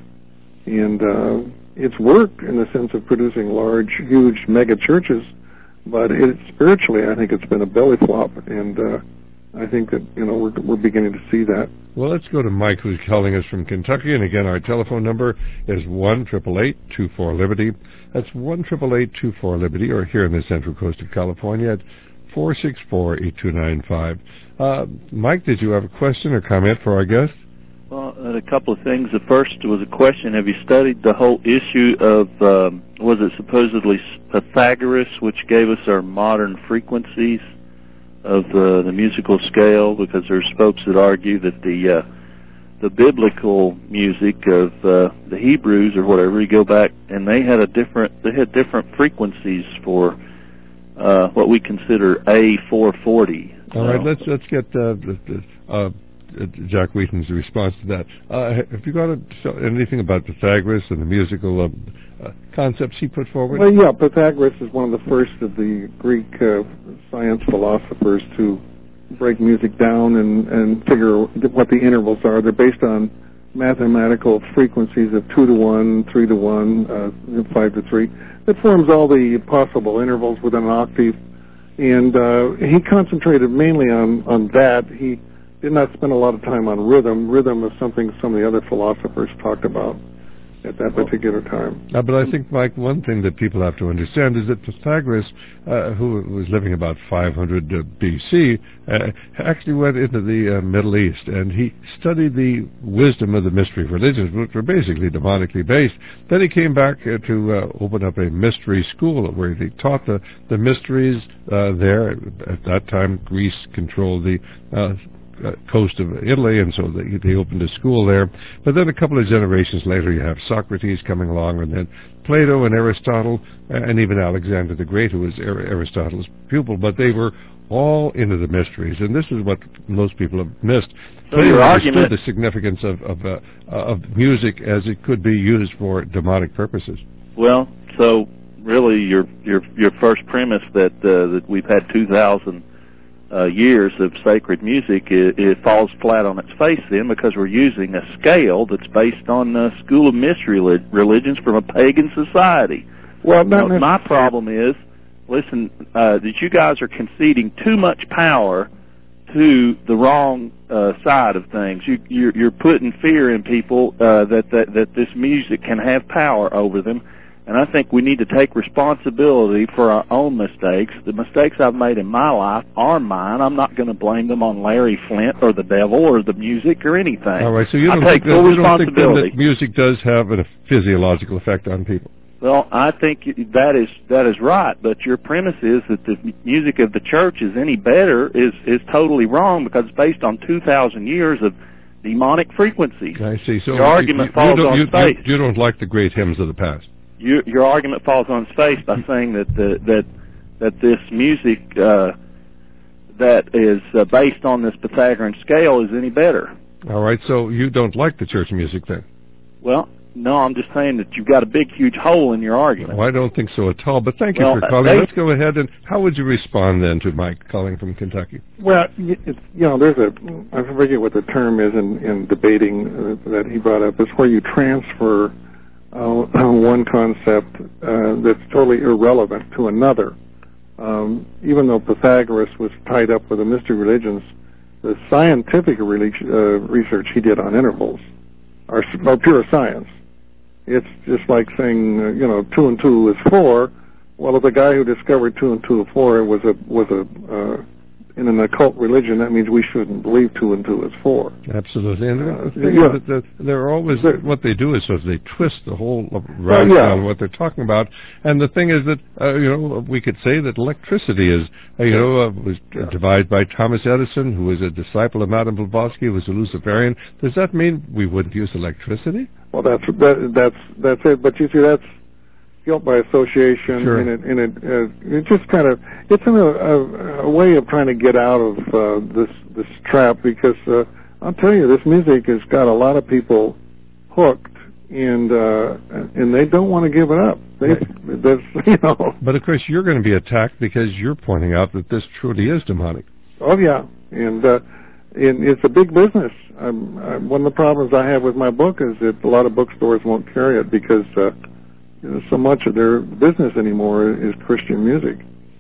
And uh, it's worked in the sense of producing large, huge mega churches, but it, spiritually I think it's been a belly flop, and uh, I think that, you know, we're, we're beginning to see that. Well, let's go to Mike, who's calling us from Kentucky, and again, our telephone number is one eight eight eight, two four, Liberty. That's one eight eight eight, two four, Liberty, or here in the Central Coast of California at four six four, eight two nine five. Uh, Mike, did you have a question or comment for our guest? Well, uh, a couple of things. The first was a question. Have you studied the whole issue of, um, was it supposedly Pythagoras, which gave us our modern frequencies of uh, the musical scale? Because there's folks that argue that the uh, the biblical music of uh, the Hebrews or whatever, you go back and they had a different, they had different frequencies for uh, what we consider A four forty. All right, let's let's get uh, uh, Jack Wheaton's response to that. Uh, have you got a, anything about Pythagoras and the musical uh, uh, concepts he put forward? Well, yeah, Pythagoras is one of the first of the Greek uh, science philosophers to break music down and, and figure what the intervals are. They're based on mathematical frequencies of two to one, three to one, uh, five to three. That forms all the possible intervals within an octave. And uh, he concentrated mainly on, on that. He did not spend a lot of time on rhythm. Rhythm is something some of the other philosophers talked about at that particular time. Uh, but I think, Mike, one thing that people have to understand is that Pythagoras, uh, who was living about five hundred B C, uh, actually went into the uh, Middle East, and he studied the wisdom of the mystery religions, which were basically demonically based. Then he came back uh, to uh, open up a mystery school where he taught the, the mysteries uh, there. At that time, Greece controlled the uh, Uh, coast of Italy, and so they, they opened a school there. But then a couple of generations later, you have Socrates coming along, and then Plato and Aristotle, and even Alexander the Great, who was Aristotle's pupil. But they were all into the mysteries, and this is what most people have missed. So Plato your understood argument, the significance of of, uh, of music as it could be used for demonic purposes. Well, so really, your your your first premise that uh, that we've had two thousand Uh, years of sacred music, it, it falls flat on its face then, because we're using a scale that's based on the school of mystery religions from a pagan society. Well, not you know, my problem is listen, uh, that you guys are conceding too much power to the wrong uh, side of things. You, you're, you're putting fear in people uh, that, that that this music can have power over them, and I think we need to take responsibility for our own mistakes. The mistakes I've made in my life are mine. I'm not going to blame them on Larry Flint or the devil or the music or anything. All right, so you don't I take think, full that, you don't think responsibility. that music does have a physiological effect on people? Well, I think that is that is right, but your premise is that the music of the church is any better is is totally wrong because it's based on two thousand years of demonic frequencies. I see. So your argument you, falls you on you, its face. You, you don't like the great hymns of the past. You, your argument falls on its face by saying that the, that that this music uh, that is uh, based on this Pythagorean scale is any better. All right. So you don't like the church music then? Well, no, I'm just saying that you've got a big, huge hole in your argument. Well, I don't think so at all, but thank you well, for calling. they, Let's go ahead, and how would you respond then to Mike calling from Kentucky? Well, it's, you know, there's a, I forget what the term is in, in debating uh, that he brought up. It's where you transfer uh, one concept uh, that's totally irrelevant to another. Um, even though Pythagoras was tied up with the mystery religions, the scientific relig- uh, research he did on intervals are, are pure science. It's just like saying, uh, you know, two and two is four. Well, if the guy who discovered two and two is four was a was a uh, in an occult religion, that means we shouldn't believe two and two is four. Absolutely, and uh, the thing yeah. is that they're always they're, what they do is sort of they twist the whole right well, yeah. on what they're talking about. And the thing is that uh, you know we could say that electricity is uh, you know uh, was yeah. devised by Thomas Edison, who was a disciple of Madame Blavatsky, who was a Luciferian. Does that mean we wouldn't use electricity? Well, that's that, that's that's it. But you see, that's guilt by association, sure. and it and it, uh, it just kind of it's in a, a, a way of trying to get out of uh, this this trap. Because uh, I'll tell you, this music has got a lot of people hooked, and uh, and they don't want to give it up. They, right. that's, you know. But of course, you're going to be attacked because you're pointing out that this truly is demonic. Oh yeah, and. Uh, And it's a big business. Um, uh, one of the problems I have with my book is that a lot of bookstores won't carry it because uh, you know, so much of their business anymore is Christian music,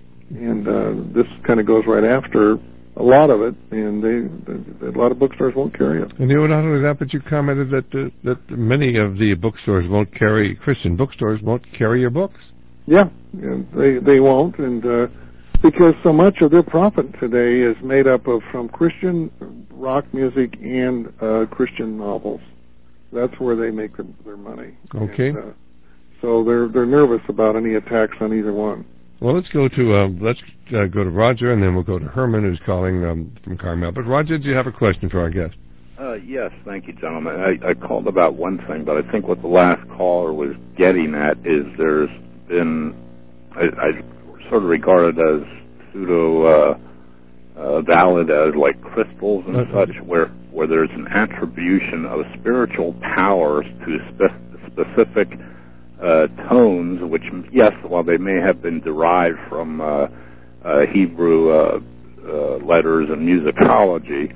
and uh, this kind of goes right after a lot of it, and they, they, a lot of bookstores won't carry it. And you know, not only that, but you commented that uh, that many of the bookstores won't carry Christian bookstores won't carry your books. Yeah, yeah they they won't, and. Uh, Because so much of their profit today is made up of from Christian rock music and uh, Christian novels. That's where they make their, their money. Okay. And, uh, so they're they're nervous about any attacks on either one. Well, let's go to uh, let's uh, go to Roger, and then we'll go to Herman, who's calling um, from Carmel. But Roger, do you have a question for our guest? Uh, yes, thank you, gentlemen. I, I called about one thing, but I think what the last caller was getting at is there's been I. I sort of regarded as pseudo uh, uh, valid as like crystals and uh, such, where where there's an attribution of spiritual powers to spe- specific uh, tones, which yes, while they may have been derived from uh, uh, Hebrew uh, uh, letters and musicology,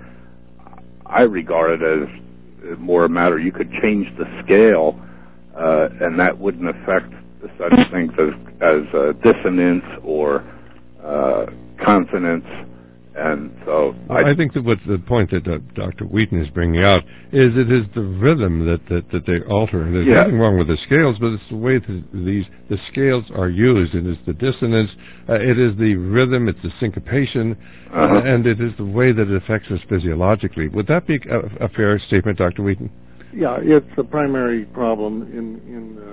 I regard it as more a matter you could change the scale, uh, and that wouldn't affect such things as, as uh, dissonance or uh, consonance, and so I, I think that what the point that uh, Doctor Wheaton is bringing out is it is the rhythm that, that, that they alter. There's yeah. nothing wrong with the scales, but it's the way that these the scales are used. It is the dissonance, uh, it is the rhythm, it's the syncopation, uh-huh. uh, and it is the way that it affects us physiologically. Would that be a, a fair statement, Doctor Wheaton? Yeah, it's a primary problem in in. Uh,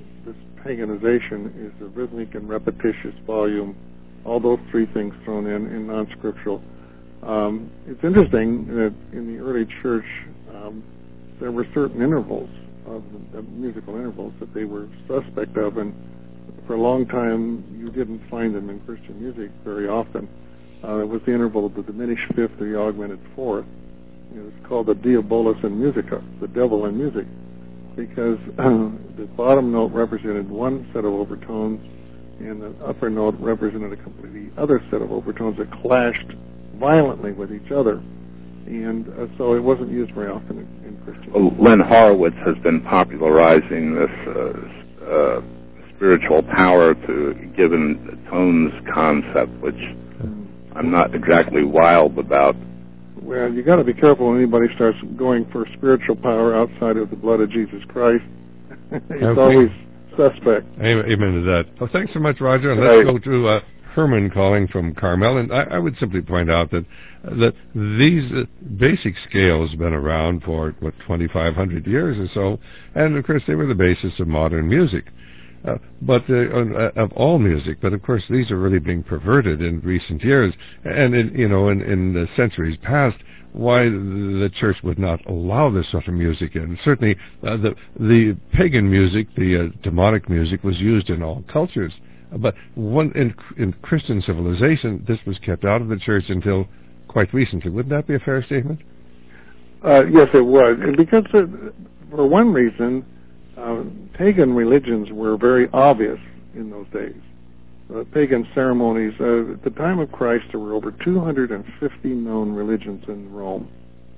paganization is the rhythmic and repetitious volume, all those three things thrown in, in non-scriptural. Um, it's interesting that in the early church um, there were certain intervals of the, the musical intervals that they were suspect of, and for a long time you didn't find them in Christian music very often. Uh, it was the interval of the diminished fifth or the augmented fourth. It was called the diabolus in musica, the devil in music, because uh, the bottom note represented one set of overtones and the upper note represented a completely other set of overtones that clashed violently with each other. And uh, so it wasn't used very often in, in Christian. Well, Len Horowitz has been popularizing this uh, uh, spiritual power to given tones concept, which I'm not exactly wild about. Well, you got to be careful when anybody starts going for spiritual power outside of the blood of Jesus Christ. It's okay. Always suspect. Amen to that. Well, thanks so much, Roger. And let's go to uh, Herman calling from Carmel. And I, I would simply point out that uh, that these uh, basic scales have been around for, what, twenty-five hundred years or so. And, of course, they were the basis of modern music. Uh, but uh, uh, of all music, but of course these are really being perverted in recent years, and in, you know, in, in the centuries past, why the church would not allow this sort of music in. Certainly, uh, the the pagan music, the uh, demonic music, was used in all cultures, but one in, in Christian civilization, this was kept out of the church until quite recently. Wouldn't that be a fair statement? Uh, yes, it was, and because of, for one reason. Uh, pagan religions were very obvious in those days. Uh, pagan ceremonies. Uh, at the time of Christ, there were over two hundred fifty known religions in Rome,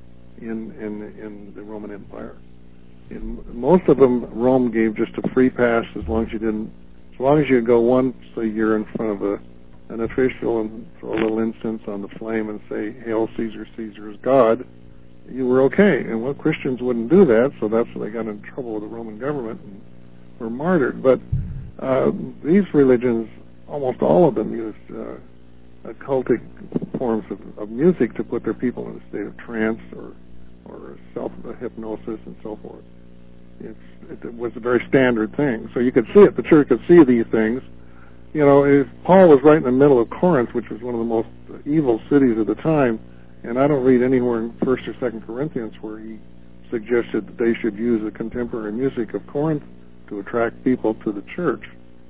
in in in the Roman Empire. In most of them, Rome gave just a free pass as long as you didn't, as long as you go once a year in front of a an official and throw a little incense on the flame and say, "Hail Caesar, Caesar is God," you were okay. And well, Christians wouldn't do that, so that's why they got in trouble with the Roman government and were martyred. But uh, these religions, almost all of them, used uh, occultic forms of, of music to put their people in a state of trance or or self-hypnosis and so forth. It's, it was a very standard thing. So you could see it. The church could see these things. You know, if Paul was right in the middle of Corinth, which was one of the most evil cities of the time, and I don't read anywhere in First or Second Corinthians where he suggested that they should use the contemporary music of Corinth to attract people to the church.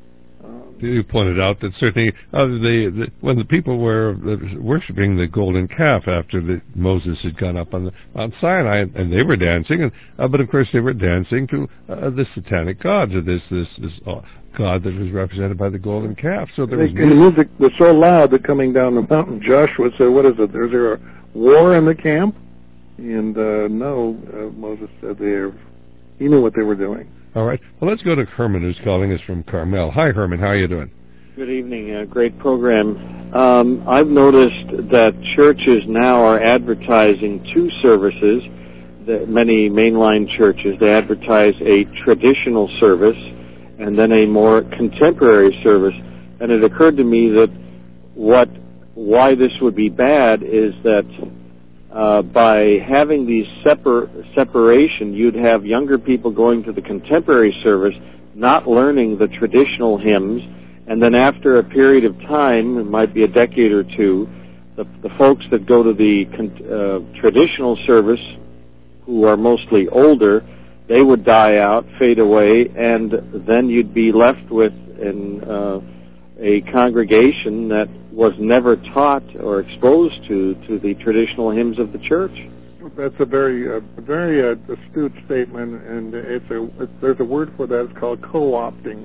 Um, you pointed out that certainly uh, the, the, when the people were worshiping the golden calf after the, Moses had gone up on the, Mount Sinai, and they were dancing, and, uh, but of course they were dancing to uh, the satanic gods, or this this, this uh, god that was represented by the golden calf. So there was music. The music was so loud that coming down the mountain, Joshua said, "What is it? Is there a war in the camp?" And uh, no, uh, Moses said they are, he knew what they were doing. All right. Well, let's go to Herman, who's calling us from Carmel. Hi, Herman. How are you doing? Good evening. Uh, great program. Um, I've noticed that churches now are advertising two services. The, many mainline churches, they advertise a traditional service and then a more contemporary service. And it occurred to me that what why this would be bad is that Uh, by having these separ- separation, you'd have younger people going to the contemporary service, not learning the traditional hymns, and then after a period of time, it might be a decade or two, the, the folks that go to the con- uh, traditional service, who are mostly older, they would die out, fade away, and then you'd be left with an, uh, a congregation that was never taught or exposed to, to the traditional hymns of the church. That's a very, uh, very uh, astute statement, and it's a it's, there's a word for that. It's called co-opting.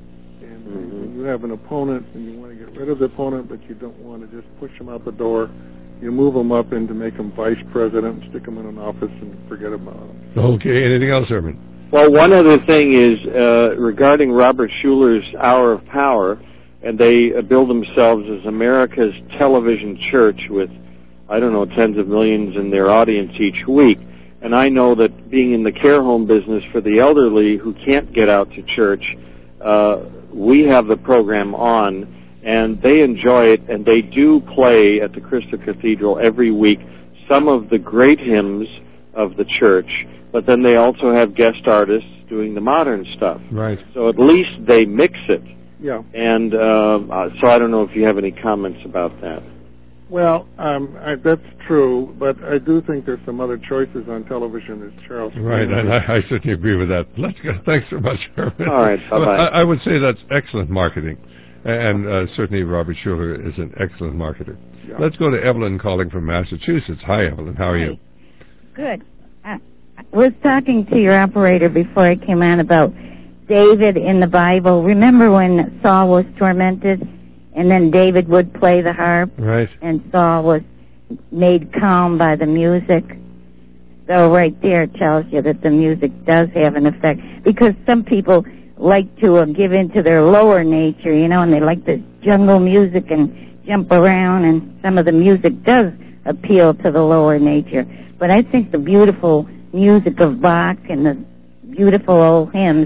And mm-hmm. when you have an opponent and you want to get rid of the opponent, but you don't want to just push them out the door, you move them up and to make them vice president, stick them in an office, and forget about them. Okay. Anything else, Herman? Well, one other thing is uh, regarding Robert Schuller's Hour of Power. And they uh, bill themselves as America's television church with, I don't know, tens of millions in their audience each week. And I know that being in the care home business for the elderly who can't get out to church, uh, we have the program on, and they enjoy it, and they do play at the Crystal Cathedral every week some of the great hymns of the church, but then they also have guest artists doing the modern stuff. Right. So at least they mix it. Yeah. And uh, so I don't know if you have any comments about that. Well, um, I, that's true, but I do think there's some other choices on television, as Charles. Right, and I, I certainly agree with that. Let's go. Thanks so much, Herman. All right, bye-bye. I, I would say that's excellent marketing, and uh, certainly Robert Schuller is an excellent marketer. Yeah. Let's go to Evelyn calling from Massachusetts. Hi, Evelyn. How are you? Good. I was talking to your operator before I came on about David in the Bible. Remember when Saul was tormented, and then David would play the harp, right? And Saul was made calm by the music. So right there tells you that the music does have an effect. Because some people, like to uh, give into their lower nature, you know, and they like the jungle music and jump around, and some of the music does appeal to the lower nature. But I think the beautiful music of Bach and the beautiful old hymns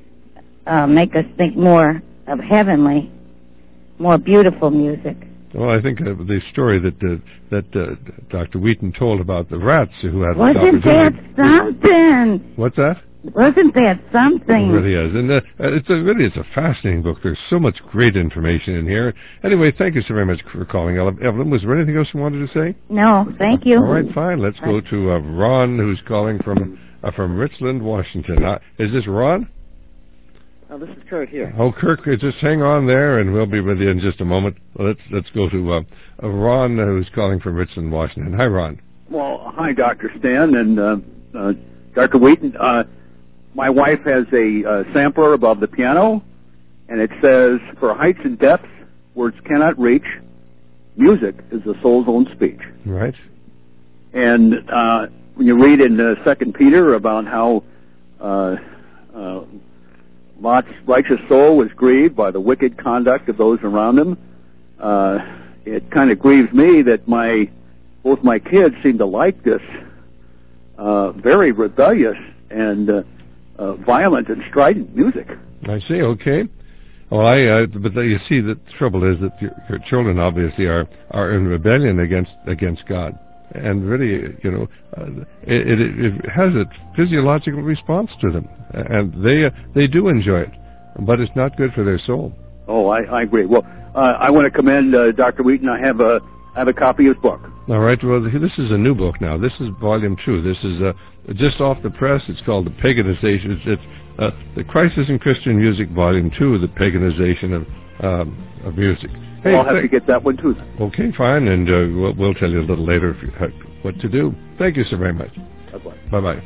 uh, make us think more of heavenly, more beautiful music. Well, I think uh, the story that uh, that uh, Doctor Wheaton told about the rats who had Wasn't that something? What's that? Wasn't that something? It really is. And uh, it's a, really it's a fascinating book. There's so much great information in here. Anyway, thank you so very much for calling, Evelyn. Was there anything else you wanted to say? No, thank you. All right, fine. Let's go to uh, Ron, who's calling from uh, from Richland, Washington. Uh, is this Ron? Oh, this is Kurt here. Oh, Kirk, just hang on there, and we'll be with you in just a moment. Let's let's go to uh, uh, Ron, who's calling from Richland, Washington. Hi, Ron. Well, hi, Doctor Stan and uh, uh, Doctor Wheaton. Uh, my wife has a uh, sampler above the piano, and it says, "For heights and depths, words cannot reach. Music is the soul's own speech." Right. And uh, when you read in uh, Second Peter about how uh, uh, Lot's righteous soul was grieved by the wicked conduct of those around him, uh, it kind of grieves me that my both my kids seem to like this uh, very rebellious and uh, uh, violent and strident music. I see. Okay. Well, I uh, but you see, the trouble is that your, your children obviously are are in rebellion against against God, and really, you know, uh, it, it, it has a physiological response to them, and they uh, they do enjoy it, but it's not good for their soul. Oh, I, I agree. Well, uh, I want to commend uh, Doctor Wheaton. I have a I have a copy of his book. All right. Well, this is a new book now. This is volume two. This is uh, just off the press. It's called The Paganization. It's, it's uh, The Crisis in Christian Music, Volume two, The Paganization of um, of Music. Hey, well, I'll have th- to get that one too. Okay, fine, and uh, we'll, we'll tell you a little later if you have what to do. Thank you so very much. Bye-bye. Bye-bye.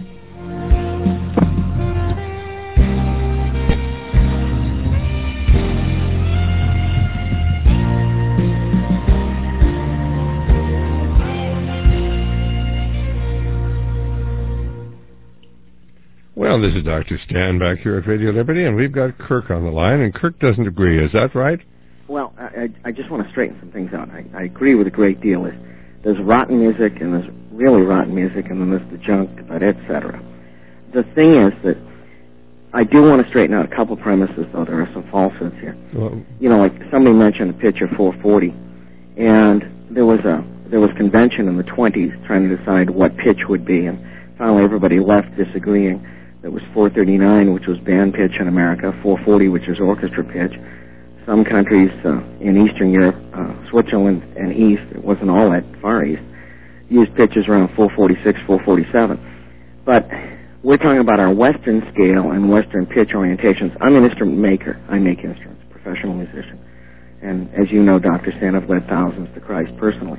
Well, this is Doctor Stan back here at Radio Liberty, and we've got Kirk on the line, and Kirk doesn't agree. Is that right? Well, I, I just want to straighten some things out. I, I agree with a great deal. There's, there's rotten music, and there's really rotten music, and then there's the junk, but et cetera. The thing is that I do want to straighten out a couple premises, though. There are some falsehoods here. Well, you know, like somebody mentioned a pitch of four forty, and there was a there was convention in the twenties trying to decide what pitch would be, and finally everybody left disagreeing. There was four thirty-nine, which was band pitch in America, four forty, which is orchestra pitch. Some countries uh, in Eastern Europe, uh, Switzerland and East, it wasn't all that far East, used pitches around four forty-six, four forty-seven. But we're talking about our Western scale and Western pitch orientations. I'm an instrument maker. I make instruments, professional musician. And as you know, Doctor Stan, I've led thousands to Christ personally.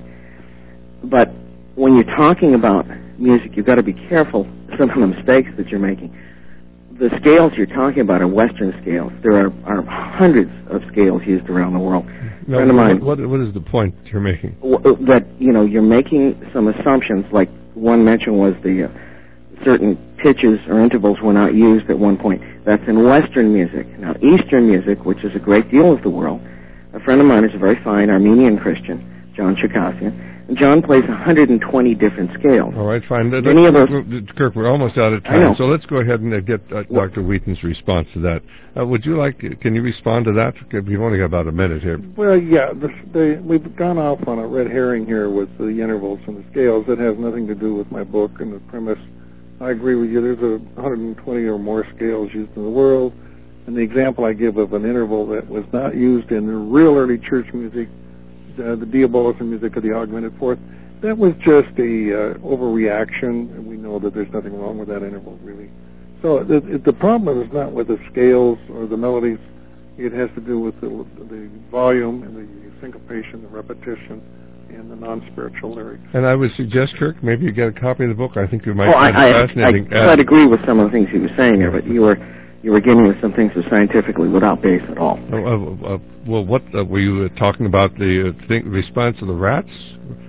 But when you're talking about music, you've got to be careful some of the mistakes that you're making. The scales you're talking about are Western scales. There are, are hundreds of scales used around the world. No, Friend of mine, what, what is the point you're making? W- that, you know, you're making some assumptions, like one mention was the uh, certain pitches or intervals were not used at one point. That's in Western music. Now, Eastern music, which is a great deal of the world, a friend of mine is a very fine Armenian Christian, John Chikassian, John plays one hundred twenty different scales. All right, fine. Many of us, Kirk, we're almost out of time, so let's go ahead and uh, get uh, Doctor Wheaton's response to that. Uh, would you like, can you respond to that? We've only got about a minute here. Well, yeah, the, the, we've gone off on a red herring here with the intervals and the scales. That has nothing to do with my book and the premise. I agree with you. There's a one hundred twenty or more scales used in the world, and the example I give of an interval that was not used in the real early church music, Uh, the Diabolus and music of the augmented fourth, that was just a uh, overreaction, and we know that there's nothing wrong with that interval, really. So the, the problem is not with the scales or the melodies. It has to do with the, the volume and the syncopation, the repetition, and the non-spiritual lyrics. And I would suggest, Kirk, maybe you get a copy of the book. I think you might oh, find I, it fascinating. I, I quite agree with some of the things he was saying there, but you were you were getting with some things that scientifically without base at all. Uh, uh, uh, well, what uh, were you uh, talking about? The uh, thing, response of the rats?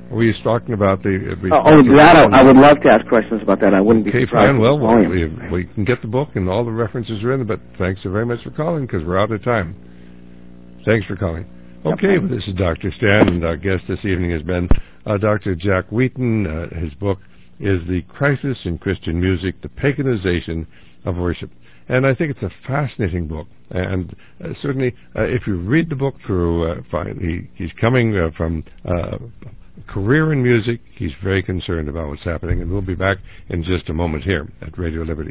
Were you talking about the... Uh, oh, oh that I, I would love to ask questions about that. I wouldn't be okay, surprised. Okay, fine. Well, we, we can get the book and all the references are in it, but thanks so very much for calling because we're out of time. Thanks for calling. Okay, yep. Well, this is Doctor Stan, and our guest this evening has been uh, Doctor Jack Wheaton. Uh, his book is The Crisis in Christian Music, The Paganization of Worship. And I think it's a fascinating book. And uh, certainly, uh, if you read the book through, uh, fine, he, he's coming uh, from uh, a career in music. He's very concerned about what's happening. And we'll be back in just a moment here at Radio Liberty.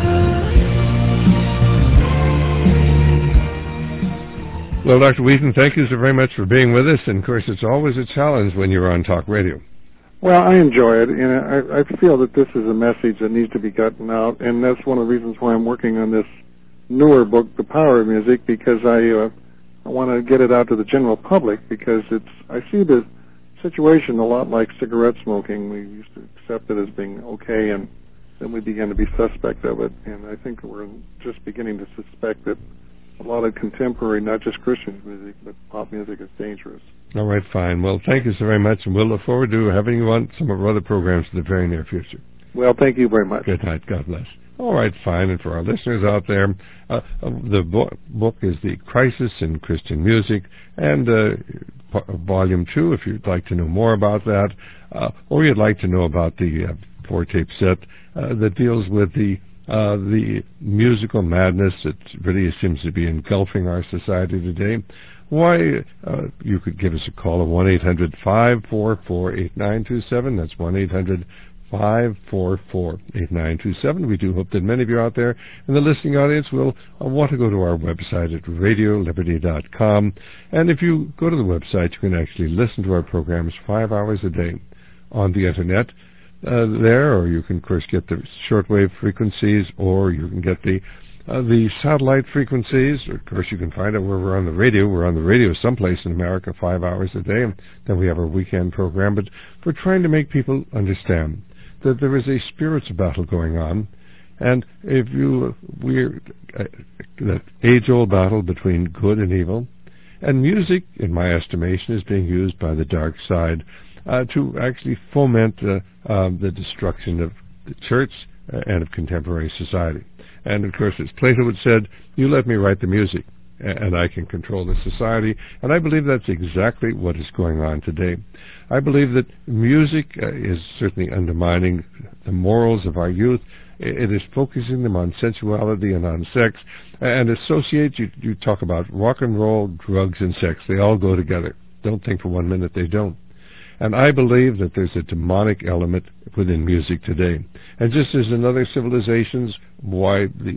Well, Doctor Wheaton, thank you so very much for being with us. And, of course, it's always a challenge when you're on talk radio. Well, I enjoy it, and I, I feel that this is a message that needs to be gotten out, and that's one of the reasons why I'm working on this newer book, The Power of Music, because I uh, I want to get it out to the general public, because it's I see the situation a lot like cigarette smoking. We used to accept it as being okay, and then we began to be suspect of it, and I think we're just beginning to suspect that a lot of contemporary, not just Christian music, but pop music is dangerous. All right, fine. Well, thank you so very much, and we'll look forward to having you on some of our other programs in the very near future. Well, thank you very much. Good night. God bless. All right, fine. And for our listeners out there, uh, the bo- book is The Crisis in Christian Music, and uh, p- Volume two, if you'd like to know more about that, uh, or you'd like to know about the uh, four-tape set uh, that deals with the Uh, the musical madness that really seems to be engulfing our society today, why, uh, you could give us a call at one eight hundred five four four eight nine two seven. That's one eight hundred five four four eight nine two seven. We do hope that many of you out there in the listening audience will uh, want to go to our website at radio liberty dot com. And if you go to the website, you can actually listen to our programs five hours a day on the Internet. Uh, there, or you can, of course, get the shortwave frequencies, or you can get the uh, the satellite frequencies. Of course, you can find out where we're on the radio. We're on the radio someplace in America five hours a day, and then we have our weekend program. But we're trying to make people understand that there is a spiritual battle going on, and if you we're uh, that age-old battle between good and evil, and music, in my estimation, is being used by the dark side Uh, to actually foment uh, um, the destruction of the church uh, and of contemporary society. And, of course, as Plato had said, you let me write the music, and I can control the society. And I believe that's exactly what is going on today. I believe that music uh, is certainly undermining the morals of our youth. It is focusing them on sensuality and on sex. And associate, you, you talk about rock and roll, drugs, and sex. They all go together. Don't think for one minute they don't. And I believe that there's a demonic element within music today. And just as in other civilizations, why the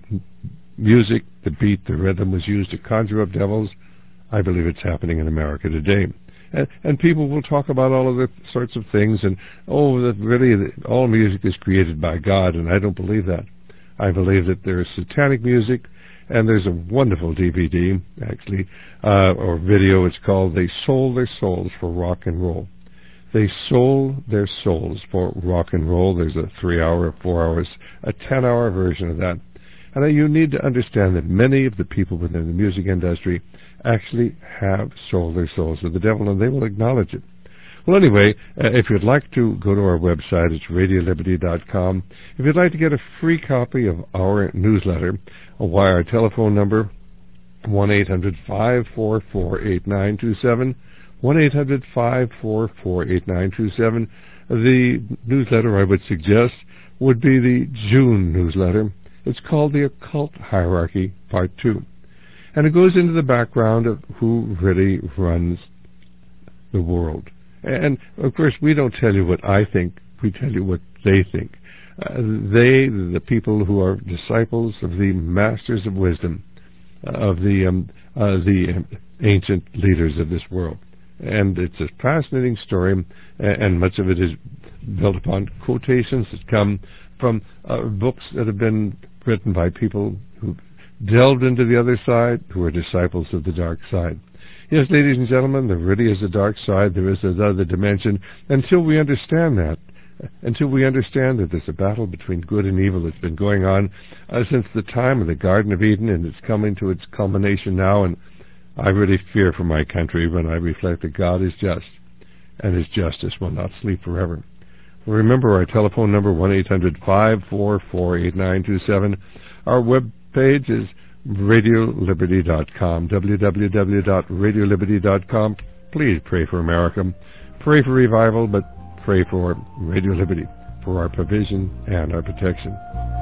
music, the beat, the rhythm was used to conjure up devils, I believe it's happening in America today. And, and people will talk about all of the sorts of things, and, oh, that really all music is created by God, and I don't believe that. I believe that there is satanic music, and there's a wonderful D V D, actually, uh, or video. It's called They Sold Their Souls for Rock and Roll. They sold their souls for rock and roll. There's a three-hour, four hours, a ten-hour version of that. And uh, you need to understand that many of the people within the music industry actually have sold their souls to the devil, and they will acknowledge it. Well, anyway, uh, if you'd like to go to our website, it's radio liberty dot com. If you'd like to get a free copy of our newsletter, uh, via our telephone number, one eight hundred five four four eight nine two seven, one eight hundred five four four eight nine two seven. The newsletter I would suggest would be the June newsletter. It's called The Occult Hierarchy, Part two. And it goes into the background of who really runs the world. And, of course, we don't tell you what I think. We tell you what they think. Uh, they, the people who are disciples of the masters of wisdom, uh, of the um, uh, the ancient leaders of this world. And it's a fascinating story, and much of it is built upon quotations that come from uh, books that have been written by people who delved into the other side, who are disciples of the dark side. Yes, ladies and gentlemen, there really is a dark side. There is another dimension. Until we understand that, until we understand that there's a battle between good and evil that's been going on uh, since the time of the Garden of Eden, and it's coming to its culmination now, and I really fear for my country when I reflect that God is just. and his justice will not sleep forever. Remember our telephone number, one eight hundred five four four eight nine two seven. Our web page is radio liberty dot com, w w w dot radio liberty dot com. Please pray for America. Pray for revival, but pray for Radio Liberty, for our provision and our protection.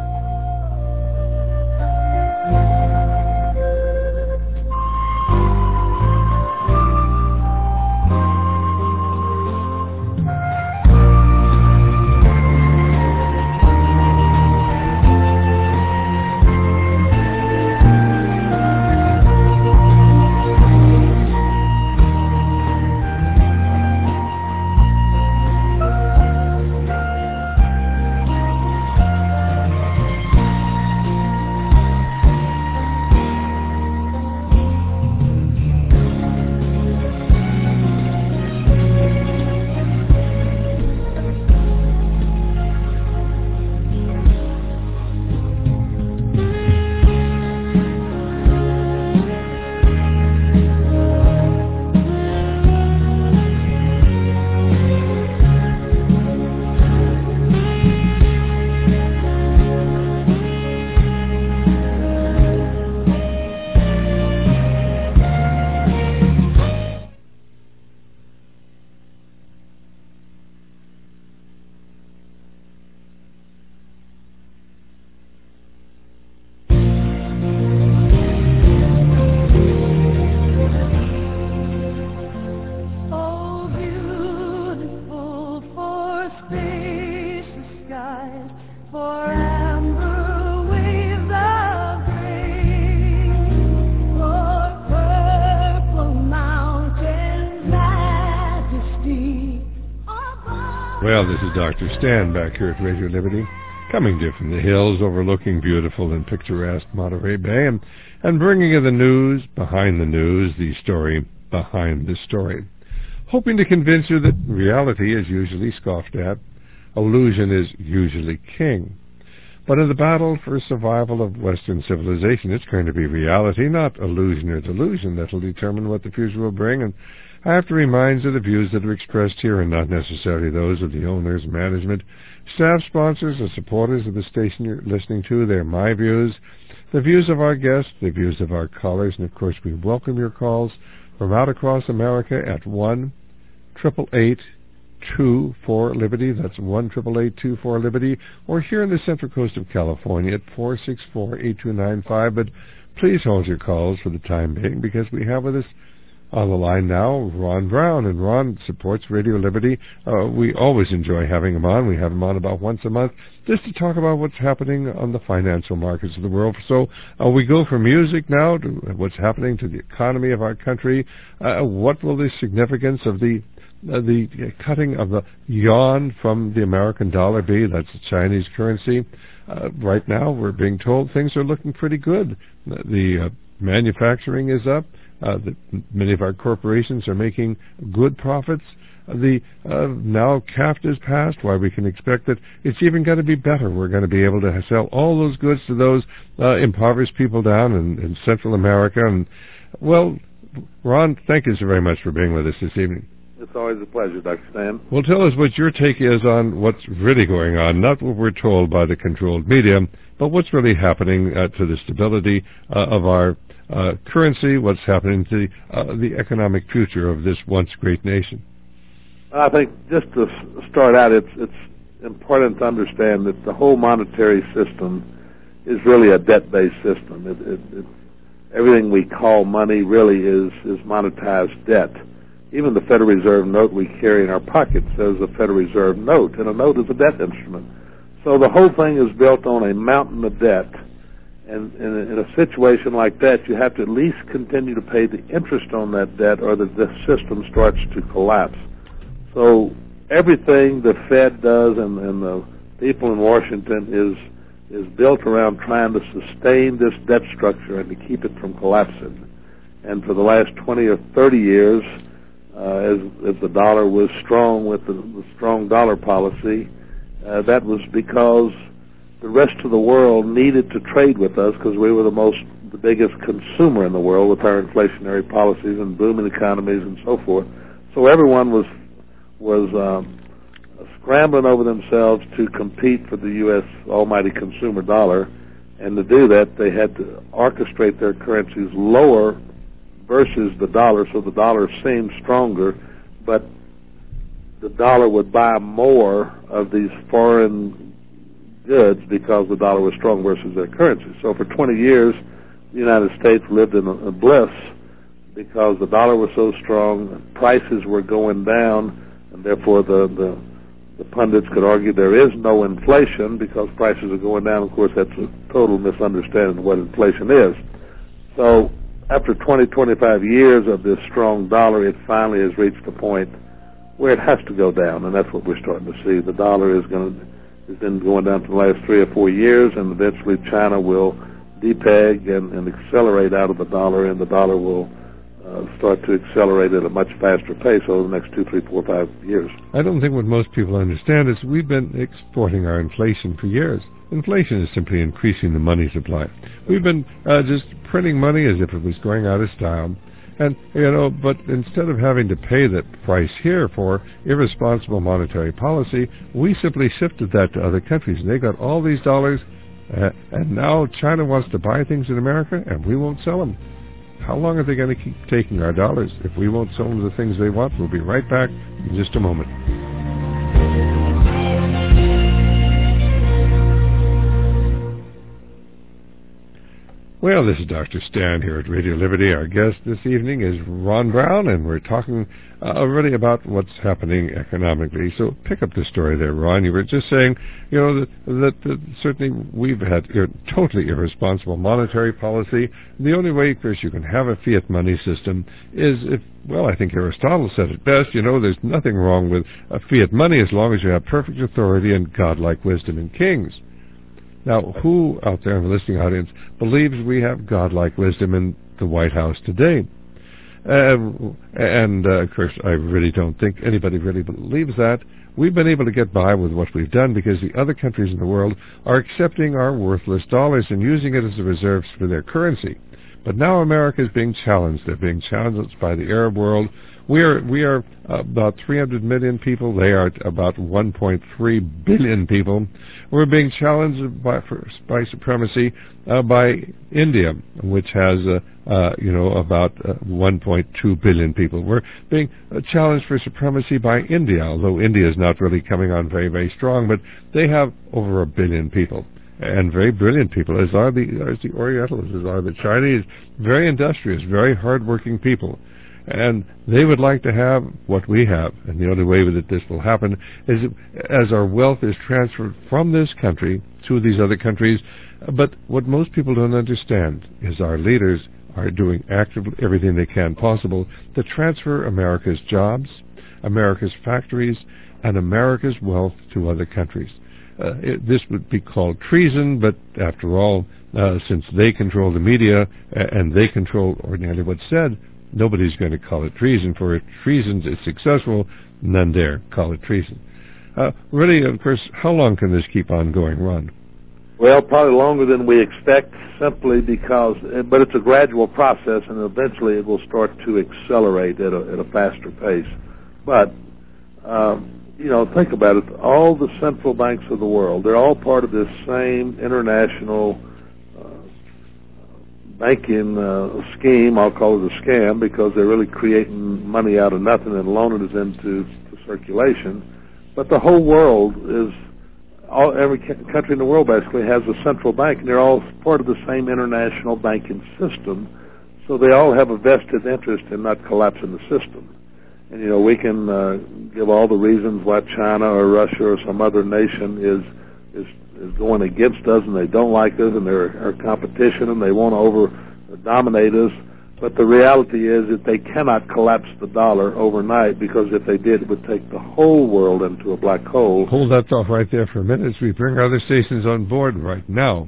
Well, this is Doctor Stan back here at Radio Liberty, coming to you from the hills overlooking beautiful and picturesque Monterey Bay, and, and bringing you the news behind the news, the story behind the story. Hoping to convince you that reality is usually scoffed at, illusion is usually king. But in the battle for survival of Western civilization, it's going to be reality, not illusion or delusion, that will determine what the future will bring. And I have to remind you the views that are expressed here are not necessarily those of the owners, management, staff, sponsors, or supporters of the station you're listening to. They're my views, the views of our guests, the views of our callers, and of course we welcome your calls from out across America at one eight eight eight two four Liberty. That's one eight eight eight two four Liberty, or here in the Central Coast of California at four six four eight two nine five. But please hold your calls for the time being, because we have with us on the line now Ron Brown, and Ron supports Radio Liberty. Uh, we always enjoy having him on. We have him on about once a month just to talk about what's happening on the financial markets of the world. So uh, we go from music now to what's happening to the economy of our country. Uh, what will the significance of the uh, the cutting of the yuan from the American dollar be? That's the Chinese currency. Uh, right now we're being told things are looking pretty good. The uh, manufacturing is up. Uh, the, many of our corporations are making good profits. Uh, the uh, now C A F T is passed, why we can expect that it's even going to be better. We're going to be able to sell all those goods to those uh, impoverished people down in, in Central America. And, well, Ron, thank you so very much for being with us this evening. It's always a pleasure, Doctor Stan. Well, tell us what your take is on what's really going on, not what we're told by the controlled media, but what's really happening uh, to the stability uh, of our Uh, currency, what's happening to the, uh, the economic future of this once great nation. I think just to start out, it's it's important to understand that the whole monetary system is really a debt-based system. It, it, it, everything we call money really is, is monetized debt. Even the Federal Reserve note we carry in our pocket says a Federal Reserve note, and a note is a debt instrument. So the whole thing is built on a mountain of debt. And in a, in a situation like that, you have to at least continue to pay the interest on that debt, or the, the system starts to collapse. So everything the Fed does and, and the people in Washington is is built around trying to sustain this debt structure and to keep it from collapsing. And for the last twenty or thirty years, uh, as, as the dollar was strong with the, the strong dollar policy, uh, that was because the rest of the world needed to trade with us, because we were the most, the biggest consumer in the world with our inflationary policies and booming economies and so forth. So everyone was was um, scrambling over themselves to compete for the U S almighty consumer dollar, and to do that they had to orchestrate their currencies lower versus the dollar, so the dollar seemed stronger, but the dollar would buy more of these foreign goods because the dollar was strong versus their currency. So for twenty years, the United States lived in a, a bliss because the dollar was so strong, prices were going down, and therefore the, the the pundits could argue there is no inflation because prices are going down. Of course, that's a total misunderstanding of what inflation is. So after twenty, twenty-five years of this strong dollar, it finally has reached a point where it has to go down, and that's what we're starting to see. The dollar is going to has been going down for the last three or four years, and eventually China will depeg and, and accelerate out of the dollar, and the dollar will uh, start to accelerate at a much faster pace over the next two, three, four, five years. I don't think what most people understand is we've been exporting our inflation for years. Inflation is simply increasing the money supply. We've been uh, just printing money as if it was going out of style. And, you know, but instead of having to pay the price here for irresponsible monetary policy, we simply shifted that to other countries. And they got all these dollars, uh, and now China wants to buy things in America, and we won't sell them. How long are they going to keep taking our dollars if we won't sell them the things they want? We'll be right back in just a moment. Well, this is Doctor Stan here at Radio Liberty. Our guest this evening is Ron Brown, and we're talking uh, already about what's happening economically. So pick up the story there, Ron. You were just saying, you know, that, that, that certainly we've had ir- totally irresponsible monetary policy. The only way, of course, you can have a fiat money system is if, well, I think Aristotle said it best, you know, there's nothing wrong with a fiat money as long as you have perfect authority and godlike wisdom in kings. Now, who out there in the listening audience believes we have godlike wisdom in the White House today? Uh, and, uh, of course, I really don't think anybody really believes that. We've been able to get by with what we've done because the other countries in the world are accepting our worthless dollars and using it as the reserves for their currency. But now America is being challenged. They're being challenged by the Arab world. We are we are about three hundred million people. They are about one point three billion people. We're being challenged by by supremacy uh, by India, which has uh, uh, you know about uh, one point two billion people. We're being uh, challenged for supremacy by India, although India is not really coming on very very strong, but they have over a billion people. And very brilliant people, as are the as the Orientals, as are the Chinese, very industrious, very hardworking people. And they would like to have what we have. And the only way that this will happen is as our wealth is transferred from this country to these other countries. But what most people don't understand is our leaders are doing actively everything they can possible to transfer America's jobs, America's factories, and America's wealth to other countries. Uh, it, this would be called treason, but after all, uh, since they control the media uh, and they control ordinarily what's said, nobody's going to call it treason. For if treason is successful, none dare call it treason. Uh, really, of course, how long can this keep on going, Ron? Well, probably longer than we expect, simply because, but it's a gradual process, and eventually it will start to accelerate at a, at a faster pace. But, um, you know, think about it. All the central banks of the world, they're all part of this same international banking uh, scheme. I'll call it a scam because they're really creating money out of nothing and loaning it into circulation. But the whole world is, all, every country in the world basically has a central bank, and they're all part of the same international banking system. So they all have a vested interest in not collapsing the system. And, you know, we can uh, give all the reasons why China or Russia or some other nation is is is going against us, and they don't like us, and they're our competition, and they want to over dominate us. But the reality is that they cannot collapse the dollar overnight, because if they did, it would take the whole world into a black hole. Hold that thought right there for a minute as we bring our other stations on board right now.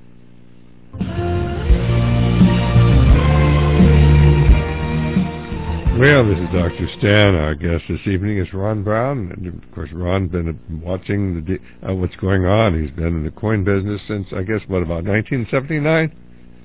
Well, this is Doctor Stan. Our guest this evening is Ron Brown. And of course, Ron's been watching the, uh, what's going on. He's been in the coin business since, I guess, what, about nineteen seventy-nine?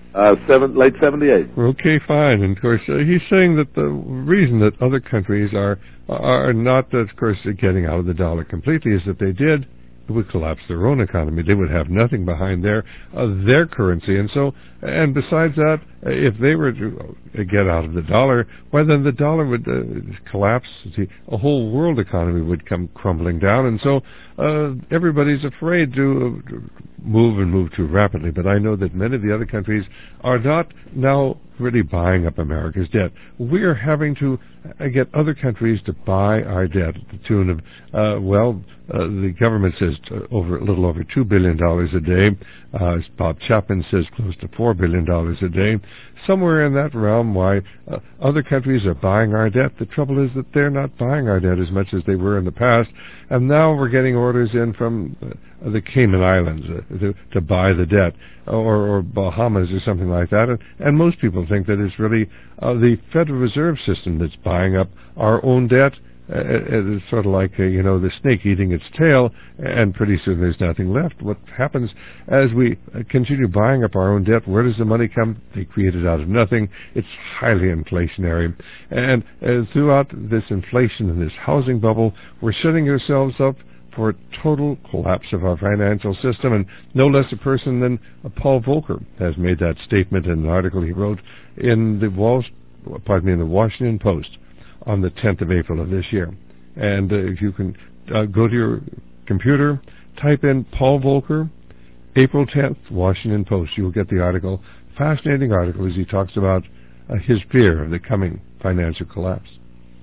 Uh, seven, late seventy-eight. Okay, fine. And of course, uh, he's saying that the reason that other countries are are not, of course, getting out of the dollar completely is that they did, it would collapse their own economy. They would have nothing behind their uh, their currency. And so, and besides that, uh, if they were to get out of the dollar, well, then the dollar would uh, collapse. The a whole world economy would come crumbling down. And so uh, everybody's afraid to uh, move and move too rapidly. But I know that many of the other countries are not now really buying up America's debt. We are having to uh, get other countries to buy our debt at the tune of, uh, well, uh, the government says uh, over a little over two billion dollars a day. Uh, as Bob Chapman says, close to four billion dollars a day. Somewhere in that realm, why uh, other countries are buying our debt. The trouble is that they're not buying our debt as much as they were in the past. And now we're getting orders in from uh, the Cayman Islands uh, to, to buy the debt, or, or Bahamas or something like that. And, and most people think that it's really uh, the Federal Reserve System that's buying up our own debt. Uh, it's sort of like, uh, you know, the snake eating its tail, and pretty soon there's nothing left. What happens as we continue buying up our own debt? Where does the money come? They create it out of nothing. It's highly inflationary. And uh, throughout this inflation and this housing bubble, we're setting ourselves up for a total collapse of our financial system. And no less a person than uh, Paul Volcker has made that statement in an article he wrote in the Wall, pardon me, in the Washington Post on the tenth of April of this year. And uh, if you can uh, go to your computer, type in Paul Volcker, April tenth, Washington Post, you will get the article. Fascinating article as he talks about uh, his fear of the coming financial collapse.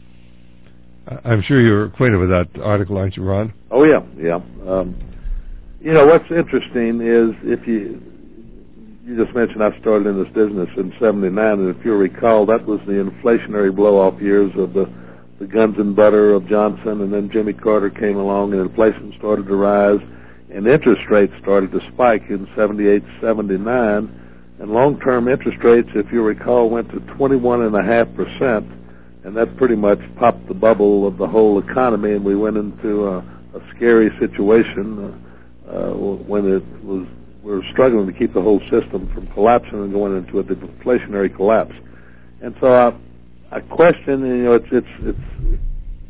I'm sure you're acquainted with that article, aren't you, Ron? Oh, yeah, yeah. Um, you know, what's interesting is if you, you just mentioned I started in this business in seventy-nine, and if you recall, that was the inflationary blow-off years of the, the guns and butter of Johnson, and then Jimmy Carter came along, and inflation started to rise, and interest rates started to spike in seventy-eight, seventy-nine, and long-term interest rates, if you recall, went to twenty-one point five percent, and that pretty much popped the bubble of the whole economy, and we went into a, a scary situation uh, uh, when it was we were struggling to keep the whole system from collapsing and going into a deflationary collapse. And so I, I question, you know, it's it's it's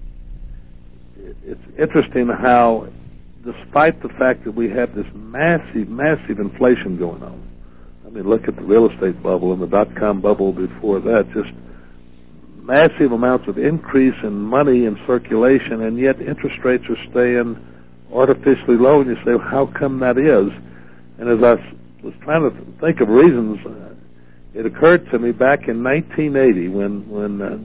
it's interesting how, despite the fact that we have this massive, massive inflation going on. I mean, look at the real estate bubble and the dot-com bubble before that, just massive amounts of increase in money in circulation, and yet interest rates are staying artificially low, and you say, well, how come that is? And as I was trying to think of reasons, uh, it occurred to me back in nineteen eighty when when uh,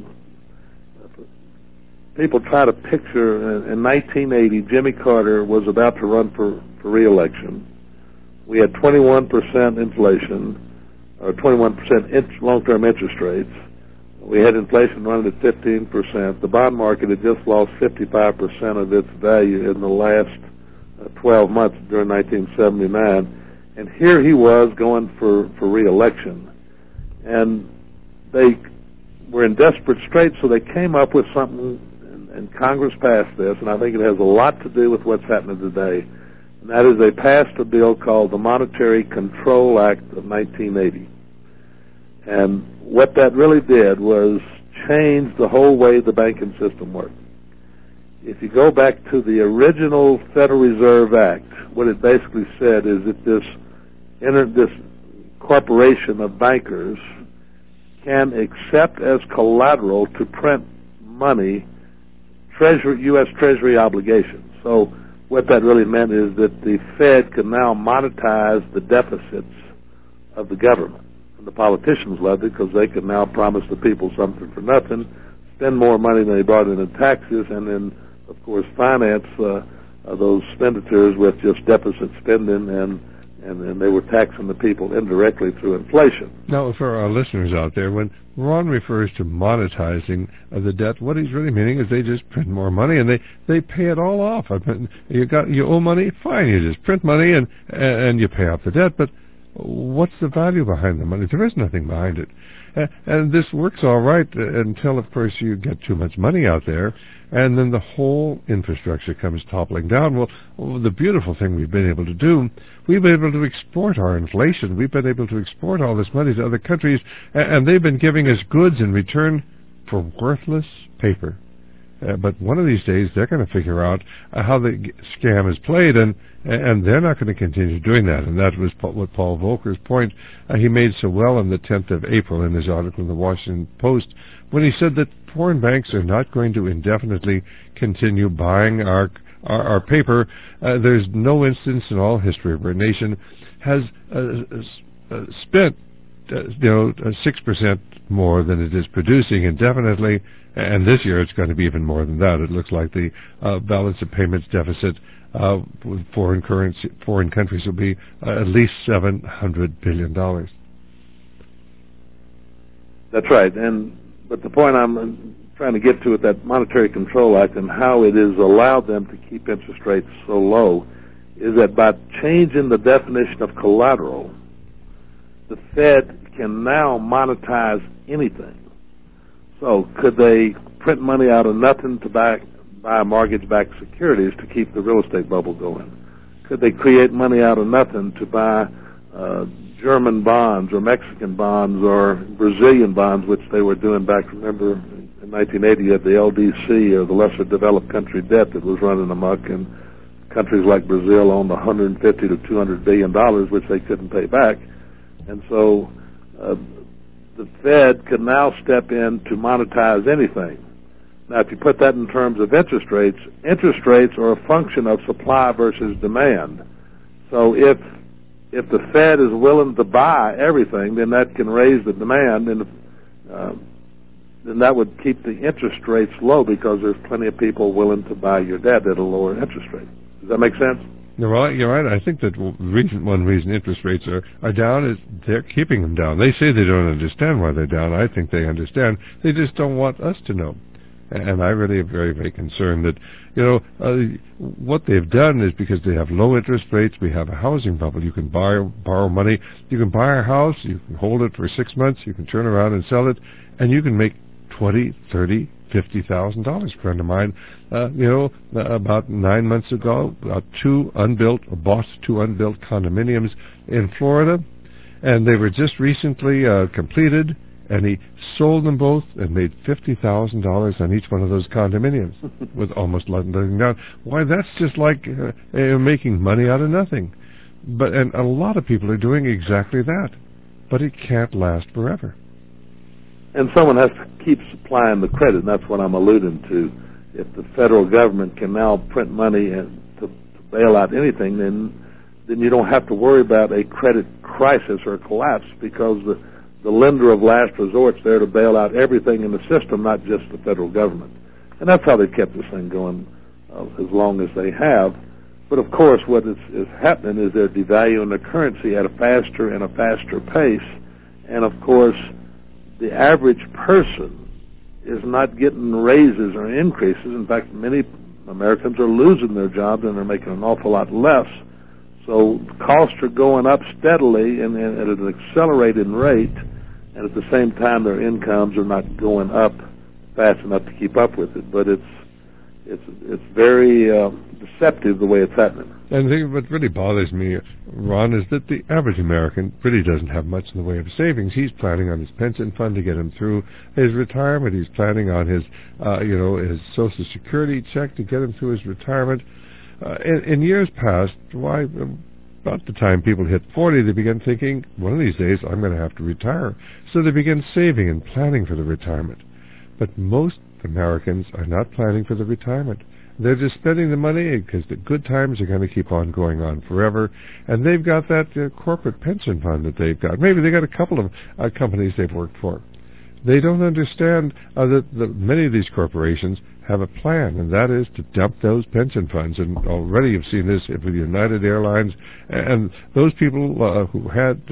people try to picture, uh, in nineteen eighty, Jimmy Carter was about to run for, for re-election. We had twenty-one percent inflation, or twenty-one percent int- long-term interest rates. We had inflation running at fifteen percent. The bond market had just lost fifty-five percent of its value in the last uh, twelve months during nineteen seventy-nine. And here he was going for, for re-election. And they were in desperate straits, so they came up with something, and, and Congress passed this, and I think it has a lot to do with what's happening today. And that is they passed a bill called the Monetary Control Act of nineteen eighty. And what that really did was change the whole way the banking system worked. If you go back to the original Federal Reserve Act, what it basically said is that this inter- this corporation of bankers can accept as collateral to print money treasury, U S Treasury obligations. So what that really meant is that the Fed can now monetize the deficits of the government. And the politicians loved it because they could now promise the people something for nothing, spend more money than they brought in in taxes, and then, of course, finance uh, uh, those expenditures with just deficit spending, and, and and they were taxing the people indirectly through inflation. Now, for our listeners out there, when Ron refers to monetizing uh, the debt, what he's really meaning is they just print more money and they, they pay it all off. I mean, you got you owe money, fine, you just print money and and you pay off the debt. But what's the value behind the money? There is nothing behind it. Uh, and this works all right until, of course, you get too much money out there, and then the whole infrastructure comes toppling down. Well, well, the beautiful thing we've been able to do, we've been able to export our inflation. We've been able to export all this money to other countries, and, and they've been giving us goods in return for worthless paper. Uh, but one of these days, they're going to figure out uh, how the g- scam is played, and and they're not going to continue doing that. And that was pa- what Paul Volcker's point uh, he made so well on the tenth of April in his article in the Washington Post, when he said that foreign banks are not going to indefinitely continue buying our our, our paper. Uh, there's no instance in all history of our nation has uh, uh, spent uh, you know six percent more than it is producing indefinitely. And this year it's going to be even more than that. It looks like the uh, balance of payments deficit uh, with foreign currency, foreign countries will be uh, at least seven hundred billion dollars. That's right. And but the point I'm trying to get to with that Monetary Control Act and how it has allowed them to keep interest rates so low is that by changing the definition of collateral, the Fed can now monetize anything. So could they print money out of nothing to buy, buy mortgage-backed securities to keep the real estate bubble going? Could they create money out of nothing to buy uh, German bonds or Mexican bonds or Brazilian bonds, which they were doing back, remember, in nineteen eighty you had the L D C, or the Lesser Developed Country Debt, that was running amok, and countries like Brazil owned one hundred fifty to two hundred billion dollars, which they couldn't pay back. And so uh, the Fed can now step in to monetize anything. Now, if you put that in terms of interest rates, interest rates are a function of supply versus demand. So if if the Fed is willing to buy everything, then that can raise the demand, and uh, then that would keep the interest rates low because there's plenty of people willing to buy your debt at a lower interest rate. Does that make sense? You're right. You're right. I think that reason, one reason interest rates are, are down is they're keeping them down. They say they don't understand why they're down. I think they understand. They just don't want us to know. And I really am very, very concerned that, you know, uh, what they've done is because they have low interest rates, we have a housing bubble. You can buy, borrow money. You can buy a house. You can hold it for six months. You can turn around and sell it. And you can make twenty, thirty, fifty thousand dollars. A friend of mine, uh, you know, uh, about nine months ago, about two unbuilt, bought two unbuilt condominiums in Florida, and they were just recently uh, completed, and he sold them both and made fifty thousand dollars on each one of those condominiums with almost nothing down. Why, that's just like uh, uh, making money out of nothing. But and a lot of people are doing exactly that, but it can't last forever. And someone has to keep supplying the credit, and that's what I'm alluding to. If the federal government can now print money and to, to bail out anything, then then you don't have to worry about a credit crisis or collapse, because the, the lender of last resort's there to bail out everything in the system, not just the federal government. And that's how they've kept this thing going uh, as long as they have. But of course, what is, is happening is they're devaluing the currency at a faster and a faster pace. And of course, the average person is not getting raises or increases. In fact, many Americans are losing their jobs and they're making an awful lot less. So costs are going up steadily and, and at an accelerated rate, and at the same time their incomes are not going up fast enough to keep up with it. But it's it's it's very uh, deceptive the way it's happening. And the thing what really bothers me, Ron, is that the average American really doesn't have much in the way of savings. He's planning on his pension fund to get him through his retirement. He's planning on his, uh, you know, his Social Security check to get him through his retirement. Uh, in, in years past, why, about the time people hit forty, they began thinking, one of these days I'm going to have to retire. So they began saving and planning for the retirement. But most Americans are not planning for the retirement. They're just spending the money because the good times are going to keep on going on forever. And they've got that uh, corporate pension fund that they've got. Maybe they've got a couple of uh, companies they've worked for. They don't understand uh, that, that many of these corporations have a plan, and that is to dump those pension funds. And already you've seen this with United Airlines. And those people uh, who had uh,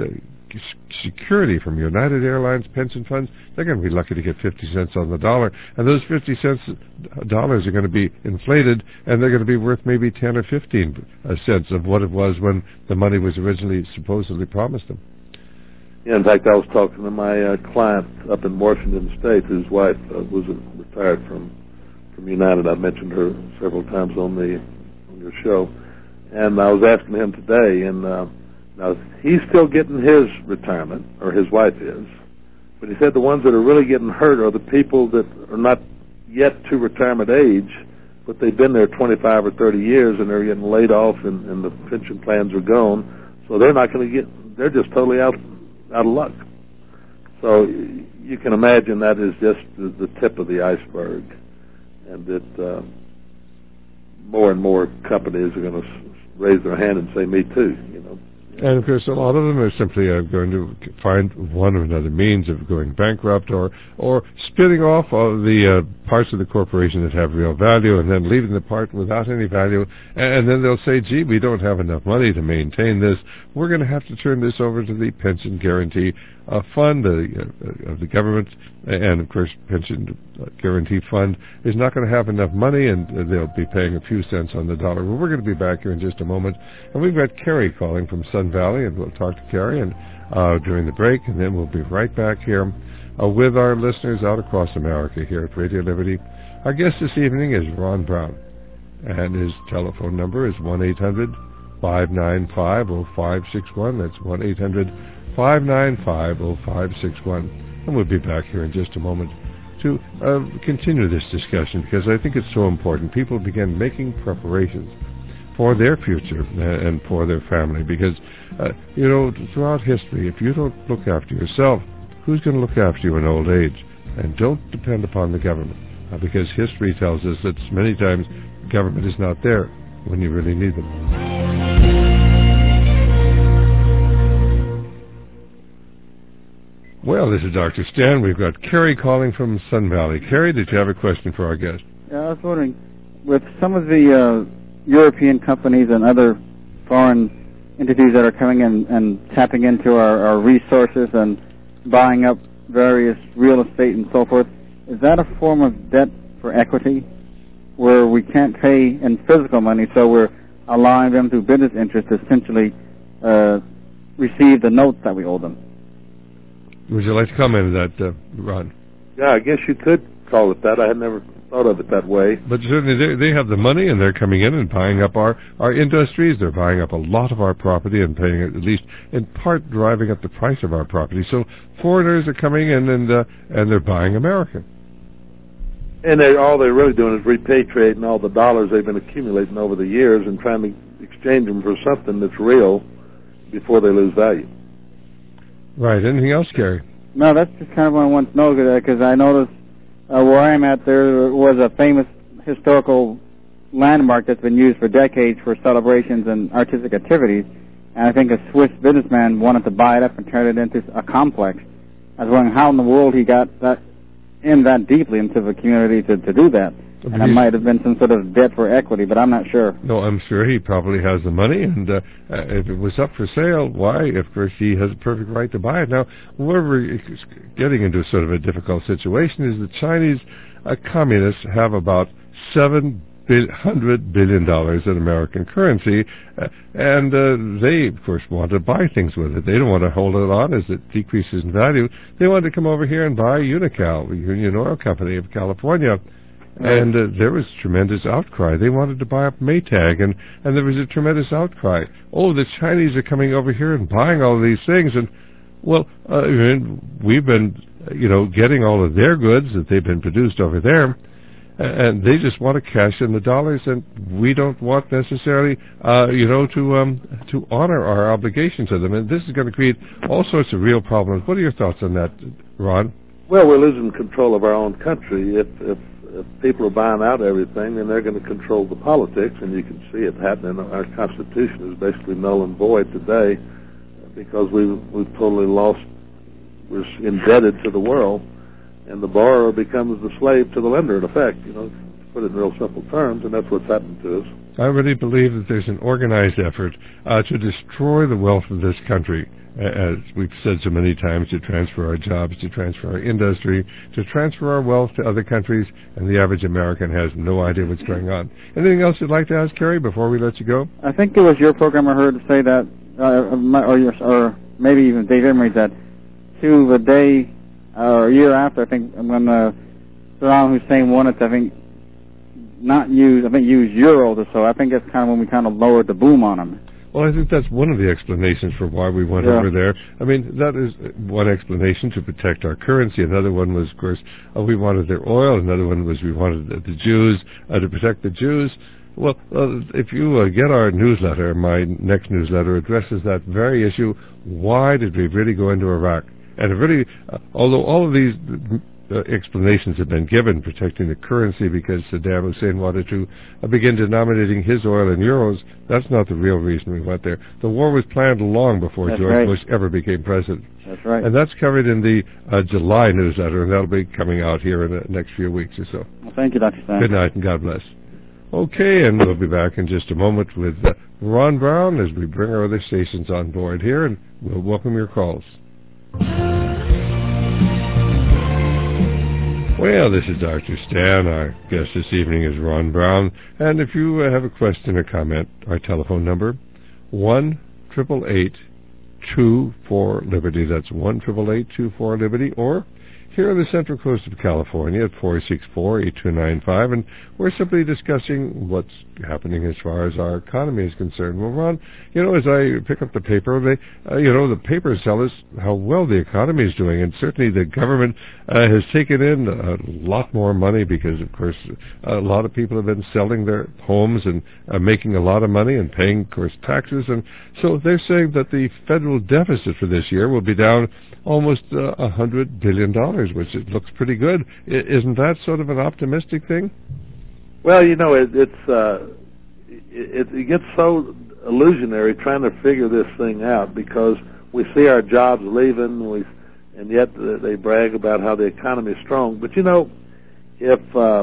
security from United Airlines pension funds, they're going to be lucky to get fifty cents on the dollar. And those fifty cents dollars are going to be inflated, and they're going to be worth maybe ten or fifteen cents of what it was when the money was originally supposedly promised them. Yeah, in fact, I was talking to my uh, client up in Washington State, whose wife uh, was retired from from United. I've mentioned her several times on the on your show, and I was asking him today, and uh, now he's still getting his retirement, or his wife is, but he said the ones that are really getting hurt are the people that are not yet to retirement age, but they've been there twenty-five or thirty years, and they're getting laid off, and, and the pension plans are gone, so they're not going to get. They're just totally out. out of luck. So you can imagine that is just the, the tip of the iceberg, and that uh, more and more companies are going to raise their hand and say, me too, you know. And of course, a lot of them are simply uh, going to find one or another means of going bankrupt, or or spinning off all the uh, parts of the corporation that have real value, and then leaving the part without any value. And then they'll say, "Gee, we don't have enough money to maintain this. We're going to have to turn this over to the pension guarantee uh, fund uh, uh, of the government." And of course, pension guarantee fund is not going to have enough money, and they'll be paying a few cents on the dollar. Well, we're going to be back here in just a moment, and we've got Kerry calling from Sun Valley, and we'll talk to Kerry and uh, during the break, and then we'll be right back here uh, with our listeners out across America here at Radio Liberty. Our guest this evening is Ron Brown, and his telephone number is one eight hundred five nine five oh five six one. That's one eight hundred five nine five oh five six one. And we'll be back here in just a moment to uh, continue this discussion, because I think it's so important. People begin making preparations for their future uh, and for their family, because, uh, you know, throughout history, if you don't look after yourself, who's going to look after you in old age? And don't depend upon the government, uh, because history tells us that many times government is not there when you really need them. Well, this is Doctor Stan. We've got Kerry calling from Sun Valley. Kerry, did you have a question for our guest? Yeah, I was wondering, with some of the uh, European companies and other foreign entities that are coming in and tapping into our, our resources and buying up various real estate and so forth, is that a form of debt for equity where we can't pay in physical money, so we're allowing them through business interests to essentially uh, receive the notes that we owe them? Would you like to comment on that, uh, Ron? Yeah, I guess you could call it that. I had never thought of it that way. But certainly they, they have the money, and they're coming in and buying up our, our industries. They're buying up a lot of our property and paying, at least in part, driving up the price of our property. So foreigners are coming in, and uh, and they're buying American. And they, all they're really doing is repatriating all the dollars they've been accumulating over the years and trying to exchange them for something that's real before they lose value. Right. Anything else, Gary? No, that's just kind of what I want to know, because I noticed uh, where I'm at, there was a famous historical landmark that's been used for decades for celebrations and artistic activities, and I think a Swiss businessman wanted to buy it up and turn it into a complex. I was wondering how in the world he got that in that deeply into the community to, to do that. And it might have been some sort of debt for equity, but I'm not sure. No, I'm sure he probably has the money, and uh, if it was up for sale, why, of course, he has a perfect right to buy it. Now, where we're getting into sort of a difficult situation is the Chinese uh, communists have about seven hundred billion dollars in American currency, uh, and uh, they, of course, want to buy things with it. They don't want to hold it on as it decreases in value. They want to come over here and buy Unocal, Union Oil Company of California. And uh, there was tremendous outcry. They wanted to buy up Maytag, and, and there was a tremendous outcry. Oh, the Chinese are coming over here and buying all of these things. And, well, uh, we've been, you know, getting all of their goods that they've been produced over there, and they just want to cash in the dollars, and we don't want necessarily, uh, you know, to um, to honor our obligation to them. And this is going to create all sorts of real problems. What are your thoughts on that, Ron? Well, we're losing control of our own country. If, if If people are buying out everything, then they're going to control the politics, and you can see it happening. Our Constitution is basically null and void today because we've, we've totally lost, we're indebted to the world, and the borrower becomes the slave to the lender, in effect. You know, put it in real simple terms, and that's what's happened to us. I really believe that there's an organized effort uh, to destroy the wealth of this country, as we've said so many times, to transfer our jobs, to transfer our industry, to transfer our wealth to other countries, and the average American has no idea what's going on. Anything else you'd like to ask, Kerry, before we let you go? I think it was your program I heard say that, uh, or, your, or maybe even Dave Emery, that to the day uh, or a year after, I think, when uh, Saddam Hussein wanted to, I think, not use, I think, use euros or so. I think that's kind of when we kind of lowered the boom on them. Well, I think that's one of the explanations for why we went yeah. over there. I mean, that is one explanation, to protect our currency. Another one was, of course, uh, we wanted their oil. Another one was we wanted the, the Jews, uh, to protect the Jews. Well, uh, if you uh, get our newsletter, my next newsletter addresses that very issue. Why did we really go into Iraq? And it really, uh, although all of these uh, explanations have been given, protecting the currency because Saddam Hussein wanted to uh, begin denominating his oil in euros, that's not the real reason we went there. The war was planned long before that's George right. Bush ever became president. That's right. And that's covered in the uh, July newsletter, and that'll be coming out here in the next few weeks or so. Well, thank you, Doctor Stan. Good night, and God bless. Okay, and we'll be back in just a moment with uh, Ron Brown as we bring our other stations on board here, and we'll welcome your calls. Well, this is Doctor Stan. Our guest this evening is Ron Brown. And if you uh, have a question or comment, our telephone number, one eight eight eight, two four, Liberty. That's one eight eight eight, two four, Liberty. Or here on the Central Coast of California at four six four, eight two nine five. And we're simply discussing what's happening as far as our economy is concerned. Well, Ron, you know, as I pick up the paper, they, uh, you know, the papers tell us how well the economy is doing. And certainly the government uh, has taken in a lot more money because, of course, a lot of people have been selling their homes and uh, making a lot of money and paying, of course, taxes. And so they're saying that the federal deficit for this year will be down almost uh, one hundred billion dollars, which it looks pretty good. I, isn't that sort of an optimistic thing? Well, you know, it, it's uh, it, it gets so illusionary trying to figure this thing out because we see our jobs leaving, we, and yet they brag about how the economy is strong. But, you know, if uh,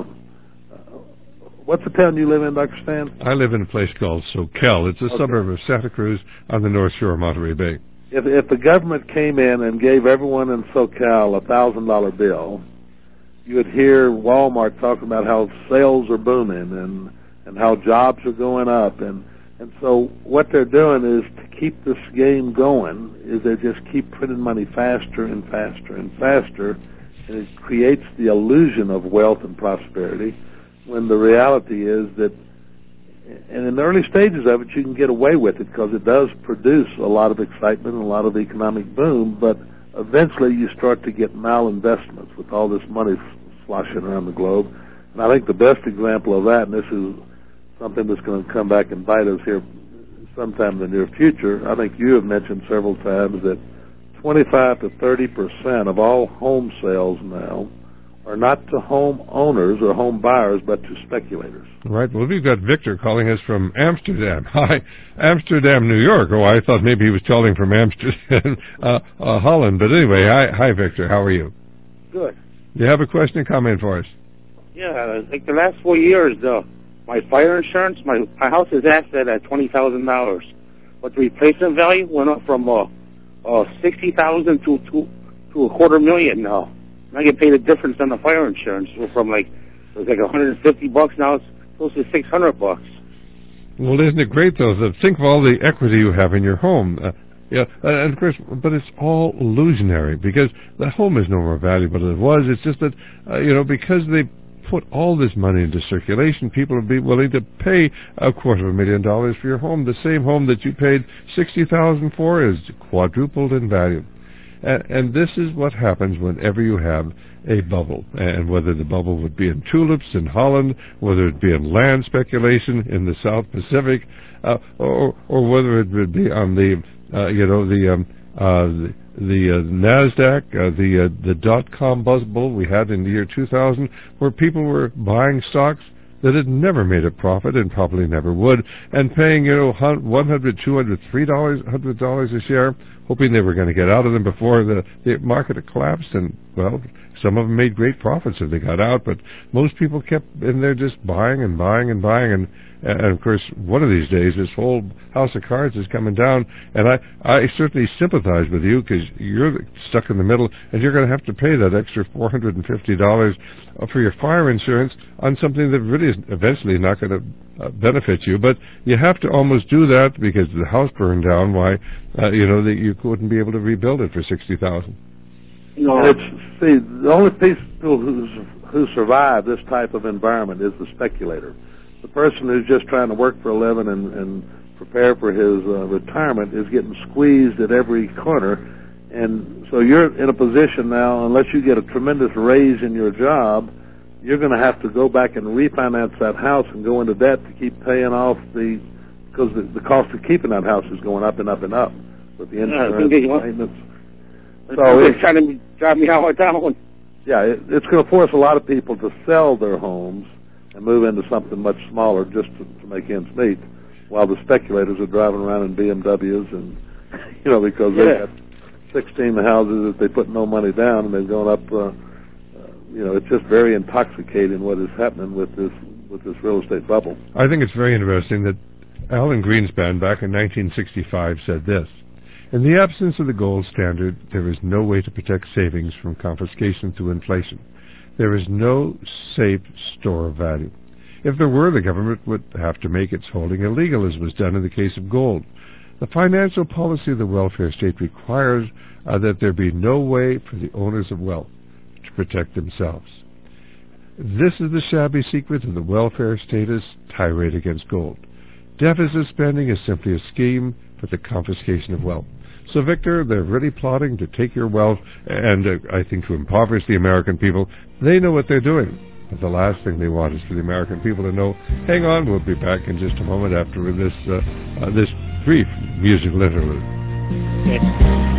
what's the town you live in, Doctor Stan? I live in a place called Soquel. It's a okay. suburb of Santa Cruz on the North Shore of Monterey Bay. If, if the government came in and gave everyone in SoCal a thousand dollar bill, you would hear Walmart talking about how sales are booming and and how jobs are going up, and and so what they're doing is to keep this game going. Is they just keep printing money faster and faster and faster, and it creates the illusion of wealth and prosperity, when the reality is that. And in the early stages of it, you can get away with it because it does produce a lot of excitement and a lot of economic boom, but eventually you start to get malinvestments with all this money sloshing around the globe. And I think the best example of that, and this is something that's going to come back and bite us here sometime in the near future, I think you have mentioned several times that twenty-five to thirty percent of all home sales now are not to home owners or home buyers, but to speculators. Right. Well, we've got Victor calling us from Amsterdam. Hi, Amsterdam, New York. Oh, I thought maybe he was calling from Amsterdam, uh, uh, Holland. But anyway, hi, hi, Victor. How are you? Good. You have a question or comment for us? Yeah, like the last four years, uh, my fire insurance, my, my house is asset at twenty thousand dollars, but the replacement value went up from uh, uh, sixty thousand to, to to a quarter million now. I get paid a difference on the fire insurance. So from like it was like one hundred fifty bucks, now it's close to six hundred bucks. Well, isn't it great though? That think of all the equity you have in your home. Uh, yeah, uh, and of course, but it's all illusionary because the home is no more valuable than it was. It's just that uh, you know, because they put all this money into circulation, people will be willing to pay a quarter of a million dollars for your home. The same home that you paid sixty thousand for is quadrupled in value. And, and this is what happens whenever you have a bubble. And whether the bubble would be in tulips in Holland, whether it be in land speculation in the South Pacific, uh, or, or whether it would be on the, uh, you know, the um, uh, the, the uh, NASDAQ, uh, the uh, the dot-com bubble we had in the year two thousand, where people were buying stocks that had never made a profit and probably never would, and paying, you know, one hundred, two hundred, three dollars, one hundred dollars a share. hoping they were going to get out of them before the, the market had collapsed. And, well, some of them made great profits if they got out, but most people kept in there just buying and buying and buying. And, and of course, one of these days, this whole house of cards is coming down. And I, I certainly sympathize with you because you're stuck in the middle, and you're going to have to pay that extra four hundred fifty dollars for your fire insurance on something that really is eventually not going to uh, benefit you. But you have to almost do that because the house burned down. Why, uh, you know, that you wouldn't be able to rebuild it for sixty thousand dollars. No, it's, see, the only people who, who survive this type of environment is the speculator. The person who's just trying to work for a living and, and prepare for his uh, retirement is getting squeezed at every corner. And so you're in a position now, unless you get a tremendous raise in your job, you're going to have to go back and refinance that house and go into debt to keep paying off the, because the, the cost of keeping that house is going up and up and up with the insurance yeah, and maintenance. So it's trying to drive me out of town. Yeah, it, it's going to force a lot of people to sell their homes and move into something much smaller just to, to make ends meet, while the speculators are driving around in B M Ws and, you know, because yeah. they got sixteen houses that they put no money down and they're going up. Uh, uh, you know, it's just very intoxicating what is happening with this with this real estate bubble. I think it's very interesting that Alan Greenspan back in nineteen sixty-five said this: "In the absence of the gold standard, there is no way to protect savings from confiscation through inflation. There is no safe store of value. If there were, the government would have to make its holding illegal, as was done in the case of gold. The financial policy of the welfare state requires uh, that there be no way for the owners of wealth to protect themselves. This is the shabby secret of the welfare status tirade against gold. Deficit spending is simply a scheme for the confiscation of wealth." So, Victor, they're really plotting to take your wealth and, uh, I think, to impoverish the American people. They know what they're doing. But the last thing they want is for the American people to know. Hang on, we'll be back in just a moment after this, uh, uh, this brief musical interlude. Okay.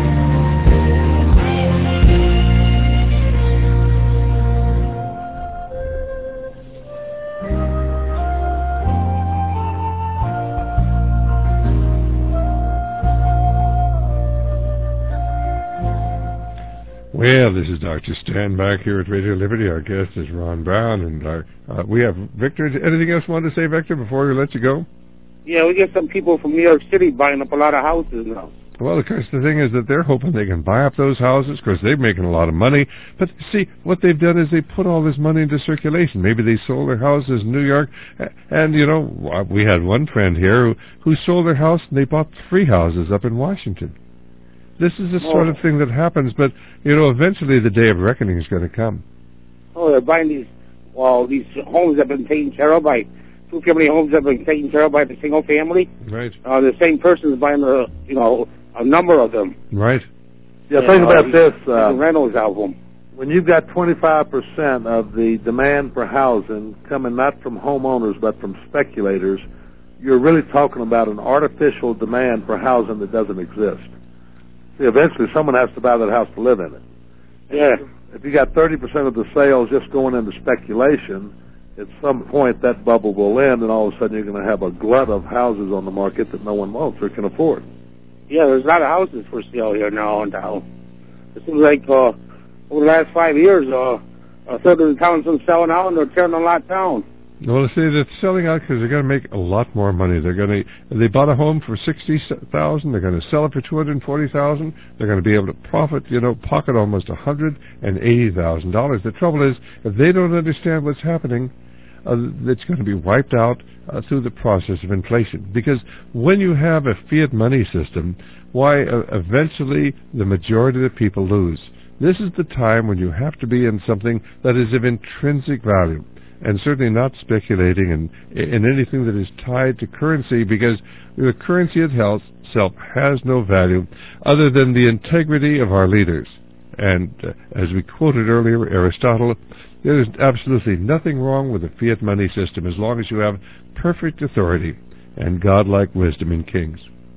Well, this is Doctor Stan back here at Radio Liberty. Our guest is Ron Brown, and our, uh, we have Victor. Anything else you want to say, Victor, before we let you go? Yeah, we get some people from New York City buying up a lot of houses now. Well, of course, the thing is that they're hoping they can buy up those houses. Of course, they're making a lot of money. But, see, what they've done is they put all this money into circulation. Maybe they sold their houses in New York. And, you know, we had one friend here who, who sold their house, and they bought three houses up in Washington. This is the sort of thing that happens, but, you know, eventually the day of reckoning is going to come. Oh, they're buying these, well, these homes that have been taken care of by, two-family homes that have been taken care of by the single family. Right. Uh, the same person is buying, a, you know, a number of them. Right. Yeah, and, think about uh, this. Uh, the rentals album. When you've got twenty-five percent of the demand for housing coming not from homeowners but from speculators, you're really talking about an artificial demand for housing that doesn't exist. See, eventually someone has to buy that house to live in it. Yeah. If you got thirty percent of the sales just going into speculation, at some point that bubble will end, and all of a sudden you're going to have a glut of houses on the market that no one wants or can afford. Yeah, there's a lot of houses for sale here now in town. It seems like uh, over the last five years, uh, a third of the town's been selling out, and they're tearing a lot down. Well, see, they're selling out because they're going to make a lot more money. They're going to. They bought a home for sixty thousand. They're going to sell it for two hundred forty thousand. They're going to be able to profit, you know, pocket almost a hundred and eighty thousand dollars. The trouble is, if they don't understand what's happening, uh, it's going to be wiped out uh, through the process of inflation. Because when you have a fiat money system, why uh, eventually the majority of the people lose. This is the time when you have to be in something that is of intrinsic value, and certainly not speculating in, in anything that is tied to currency, because the currency itself has no value other than the integrity of our leaders. And uh, as we quoted earlier, Aristotle, there is absolutely nothing wrong with a fiat money system as long as you have perfect authority and godlike wisdom in kings.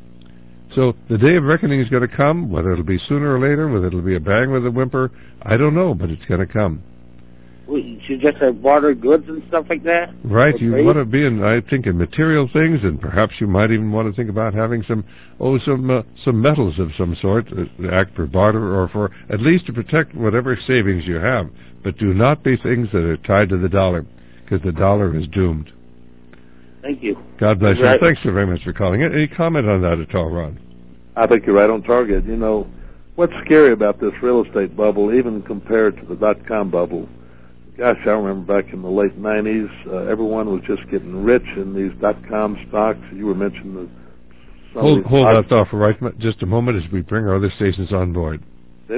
So the day of reckoning is going to come, whether it'll be sooner or later, whether it'll be a bang with a whimper, I don't know, but it's going to come. we should just have barter goods and stuff like that. Right. You want to be in, I think, in material things, and perhaps you might even want to think about having some, oh, some uh, some metals of some sort to act for barter, or for at least to protect whatever savings you have. But do not be things that are tied to the dollar, because the dollar is doomed. Thank you. God bless right. you. Thanks so very much for calling. Any comment on that at all, Ron? I think you're right on target. You know, what's scary about this real estate bubble, even compared to the dot-com bubble, gosh, I remember back in the late nineties, uh, everyone was just getting rich in these dot-com stocks. You were mentioning the... Hold, hold that thought for right just a moment as we bring our other stations on board. Yep.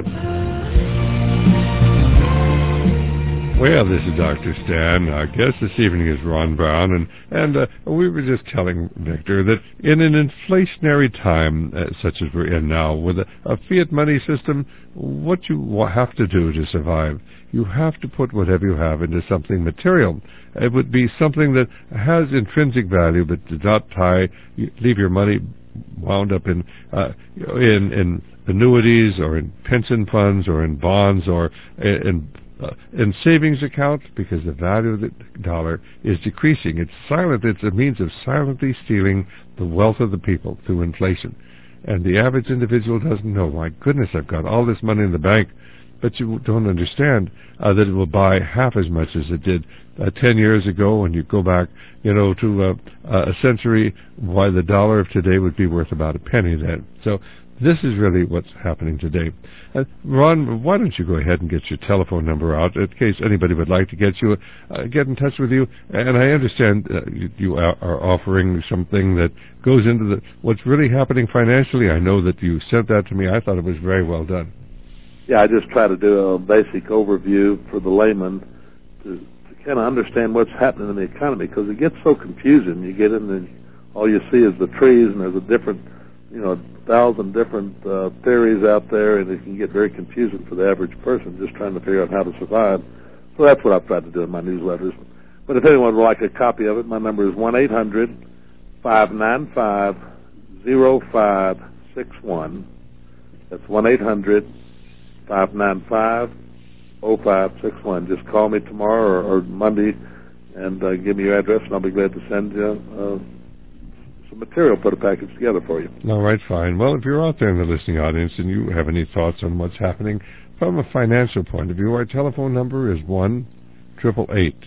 Well, this is Doctor Stan. Our guest this evening is Ron Brown, and, and uh, we were just telling Victor that in an inflationary time uh, such as we're in now, with a, a fiat money system, what you have to do to survive, you have to put whatever you have into something material. It would be something that has intrinsic value, but does not tie, you leave your money wound up in, uh, in, in annuities or in pension funds or in bonds or in Uh, in savings accounts, because the value of the dollar is decreasing. It's silent. It's a means of silently stealing the wealth of the people through inflation. And the average individual doesn't know, my goodness, I've got all this money in the bank, but you don't understand uh, that it will buy half as much as it did uh, ten years ago. When you go back, you know, to uh, uh, a century, why the dollar of today would be worth about a penny then. So this is really what's happening today. Uh, Ron, why don't you go ahead and get your telephone number out in case anybody would like to get you, uh, get in touch with you. And I understand uh, you, you are, are offering something that goes into the what's really happening financially. I know that you sent that to me. I thought it was very well done. Yeah, I just try to do a basic overview for the layman to, to kind of understand what's happening in the economy, because it gets so confusing. You get in and all you see is the trees, and there's a different, you know, thousand different uh, theories out there, and it can get very confusing for the average person just trying to figure out how to survive. So that's what I've tried to do in my newsletters. But if anyone would like a copy of it, my number is one eight hundred five nine five oh five six one. That's one eight hundred five nine five oh five six one. Just call me tomorrow or, or Monday and uh, give me your address, and I'll be glad to send you uh, some material, put a package together for you. All right, fine. Well, if you're out there in the listening audience and you have any thoughts on what's happening from a financial point of view, our telephone number is one eight eight eight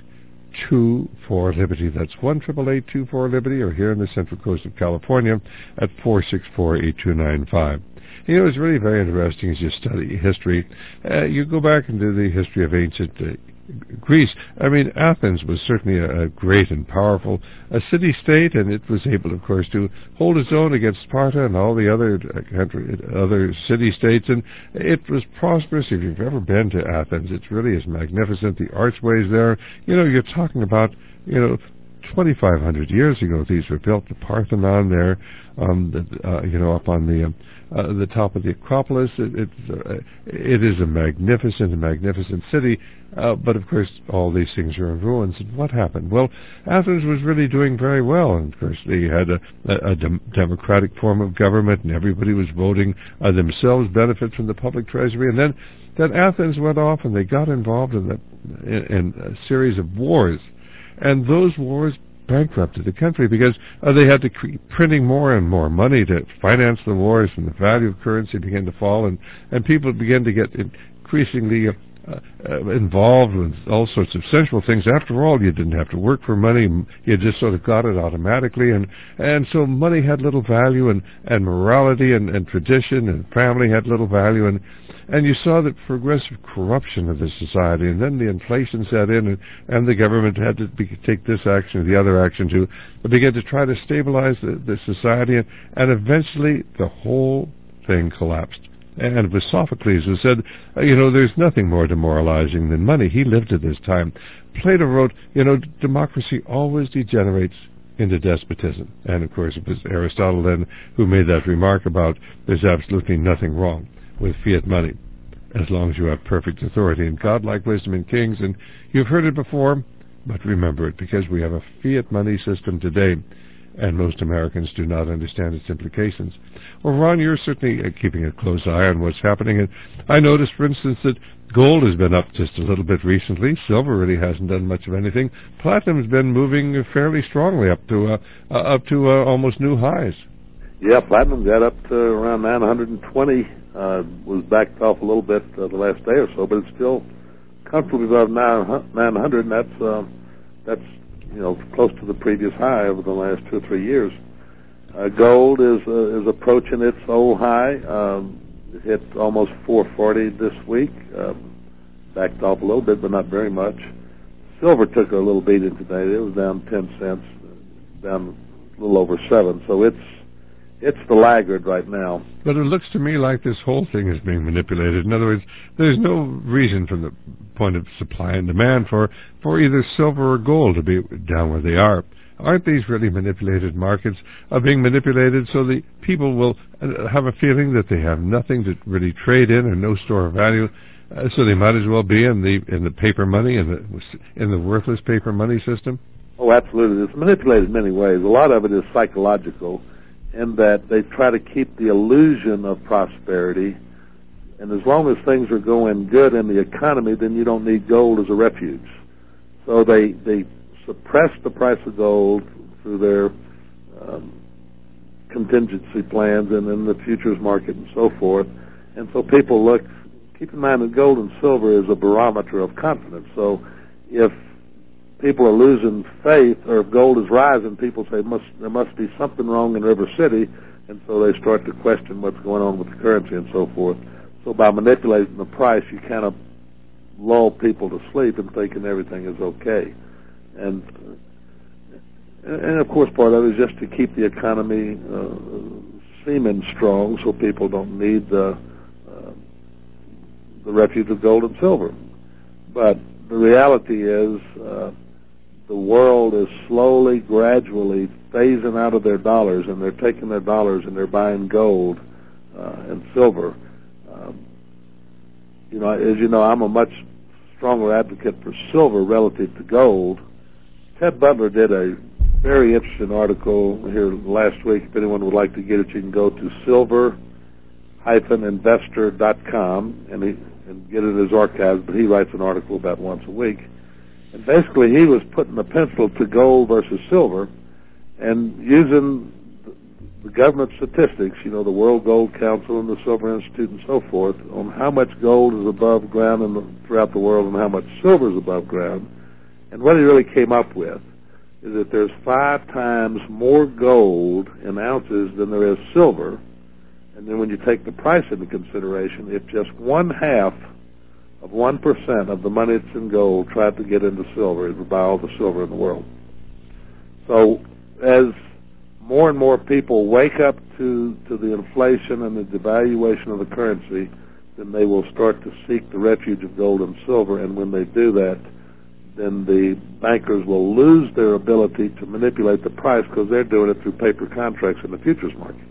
two four Liberty. That's one eight eight eight two four Liberty, or here in the Central Coast of California at four six four eight two nine five. You know, it's really very interesting as you study history. Uh, you go back into the history of ancient uh, Greece. I mean, Athens was certainly a, a great and powerful a city-state, and it was able, of course, to hold its own against Sparta and all the other uh, country, other city-states, and it was prosperous. If you've ever been to Athens, it really is magnificent. The archways there, you know, you're talking about, you know, twenty-five hundred years ago, these were built. The Parthenon there, um, the, uh, you know, up on the um, uh, the top of the Acropolis. It, it's, uh, it is a magnificent, magnificent city. Uh, but of course, all these things are in ruins. And what happened? Well, Athens was really doing very well. And of course, they had a, a, a dem- democratic form of government, and everybody was voting uh, themselves, benefit from the public treasury. And then, then Athens went off, and they got involved in, the, in, in a series of wars. And those wars bankrupted the country because uh, they had to keep printing more and more money to finance the wars, and the value of currency began to fall, and, and people began to get increasingly uh, uh, involved with all sorts of sensual things. After all, you didn't have to work for money. You just sort of got it automatically, and, and so money had little value, and, and morality and, and tradition and family had little value, and And you saw the progressive corruption of the society, and then the inflation set in, and, and the government had to be, take this action or the other action to begin to try to stabilize the, the society, and, and eventually the whole thing collapsed. And it was Sophocles who said, you know, there's nothing more demoralizing than money. He lived at this time. Plato wrote, you know, democracy always degenerates into despotism. And, of course, it was Aristotle then who made that remark about there's absolutely nothing wrong with fiat money, as long as you have perfect authority and godlike wisdom in kings. And you've heard it before, but remember it, because we have a fiat money system today. and most Americans do not understand its implications. Well, Ron, you're certainly uh, keeping a close eye on what's happening, and I noticed, for instance, that gold has been up just a little bit recently. Silver really hasn't done much of anything. Platinum's been moving fairly strongly up to uh, uh, up to uh, almost new highs. Yeah, platinum got up to around nine hundred twenty. Uh, was backed off a little bit uh, the last day or so, but it's still comfortably above nine hundred, and that's uh, that's you know close to the previous high over the last two or three years. Uh, gold is uh, is approaching its old high. Um, it hit almost four forty this week. Uh, backed off a little bit, but not very much. Silver took a little beating today. It was down ten cents, down a little over seven. So it's It's the laggard right now. But it looks to me like this whole thing is being manipulated. In other words, there's no reason from the point of supply and demand for, for either silver or gold to be down where they are. Aren't these really manipulated markets are being manipulated so the people will have a feeling that they have nothing to really trade in or no store of value, uh, so they might as well be in the in the paper money, in the, in the worthless paper money system? Oh, absolutely. It's manipulated in many ways. A lot of it is psychological, in that they try to keep the illusion of prosperity, and as long as things are going good in the economy, then you don't need gold as a refuge. So they they suppress the price of gold through their um, contingency plans and in the futures market and so forth, and so people look, keep in mind that gold and silver is a barometer of confidence. So if people are losing faith, or if gold is rising, people say must, there must be something wrong in River City, and so they start to question what's going on with the currency and so forth. So by manipulating the price, you kind of lull people to sleep and thinking everything is okay. And, and of course, part of it is just to keep the economy uh, seeming strong, so people don't need the, uh, the refuge of gold and silver. But the reality is, uh, the world is slowly, gradually phasing out of their dollars, and they're taking their dollars and they're buying gold uh, and silver. Um, you know, as you know, I'm a much stronger advocate for silver relative to gold. Ted Butler did a very interesting article here last week. If anyone would like to get it, you can go to silver dash investor dot com and, he, and get it in his archives, but he writes an article about once a week. And basically, he was putting a pencil to gold versus silver and using the government statistics, you know, the World Gold Council and the Silver Institute and so forth, on how much gold is above ground in the, throughout the world and how much silver is above ground. And what he really came up with is that there's five times more gold in ounces than there is silver. And then when you take the price into consideration, if just one half of one percent of the money that's in gold tried to get into silver, it would buy all the silver in the world. So as more and more people wake up to, to the inflation and the devaluation of the currency, then they will start to seek the refuge of gold and silver, and when they do that, then the bankers will lose their ability to manipulate the price because they're doing it through paper contracts in the futures market.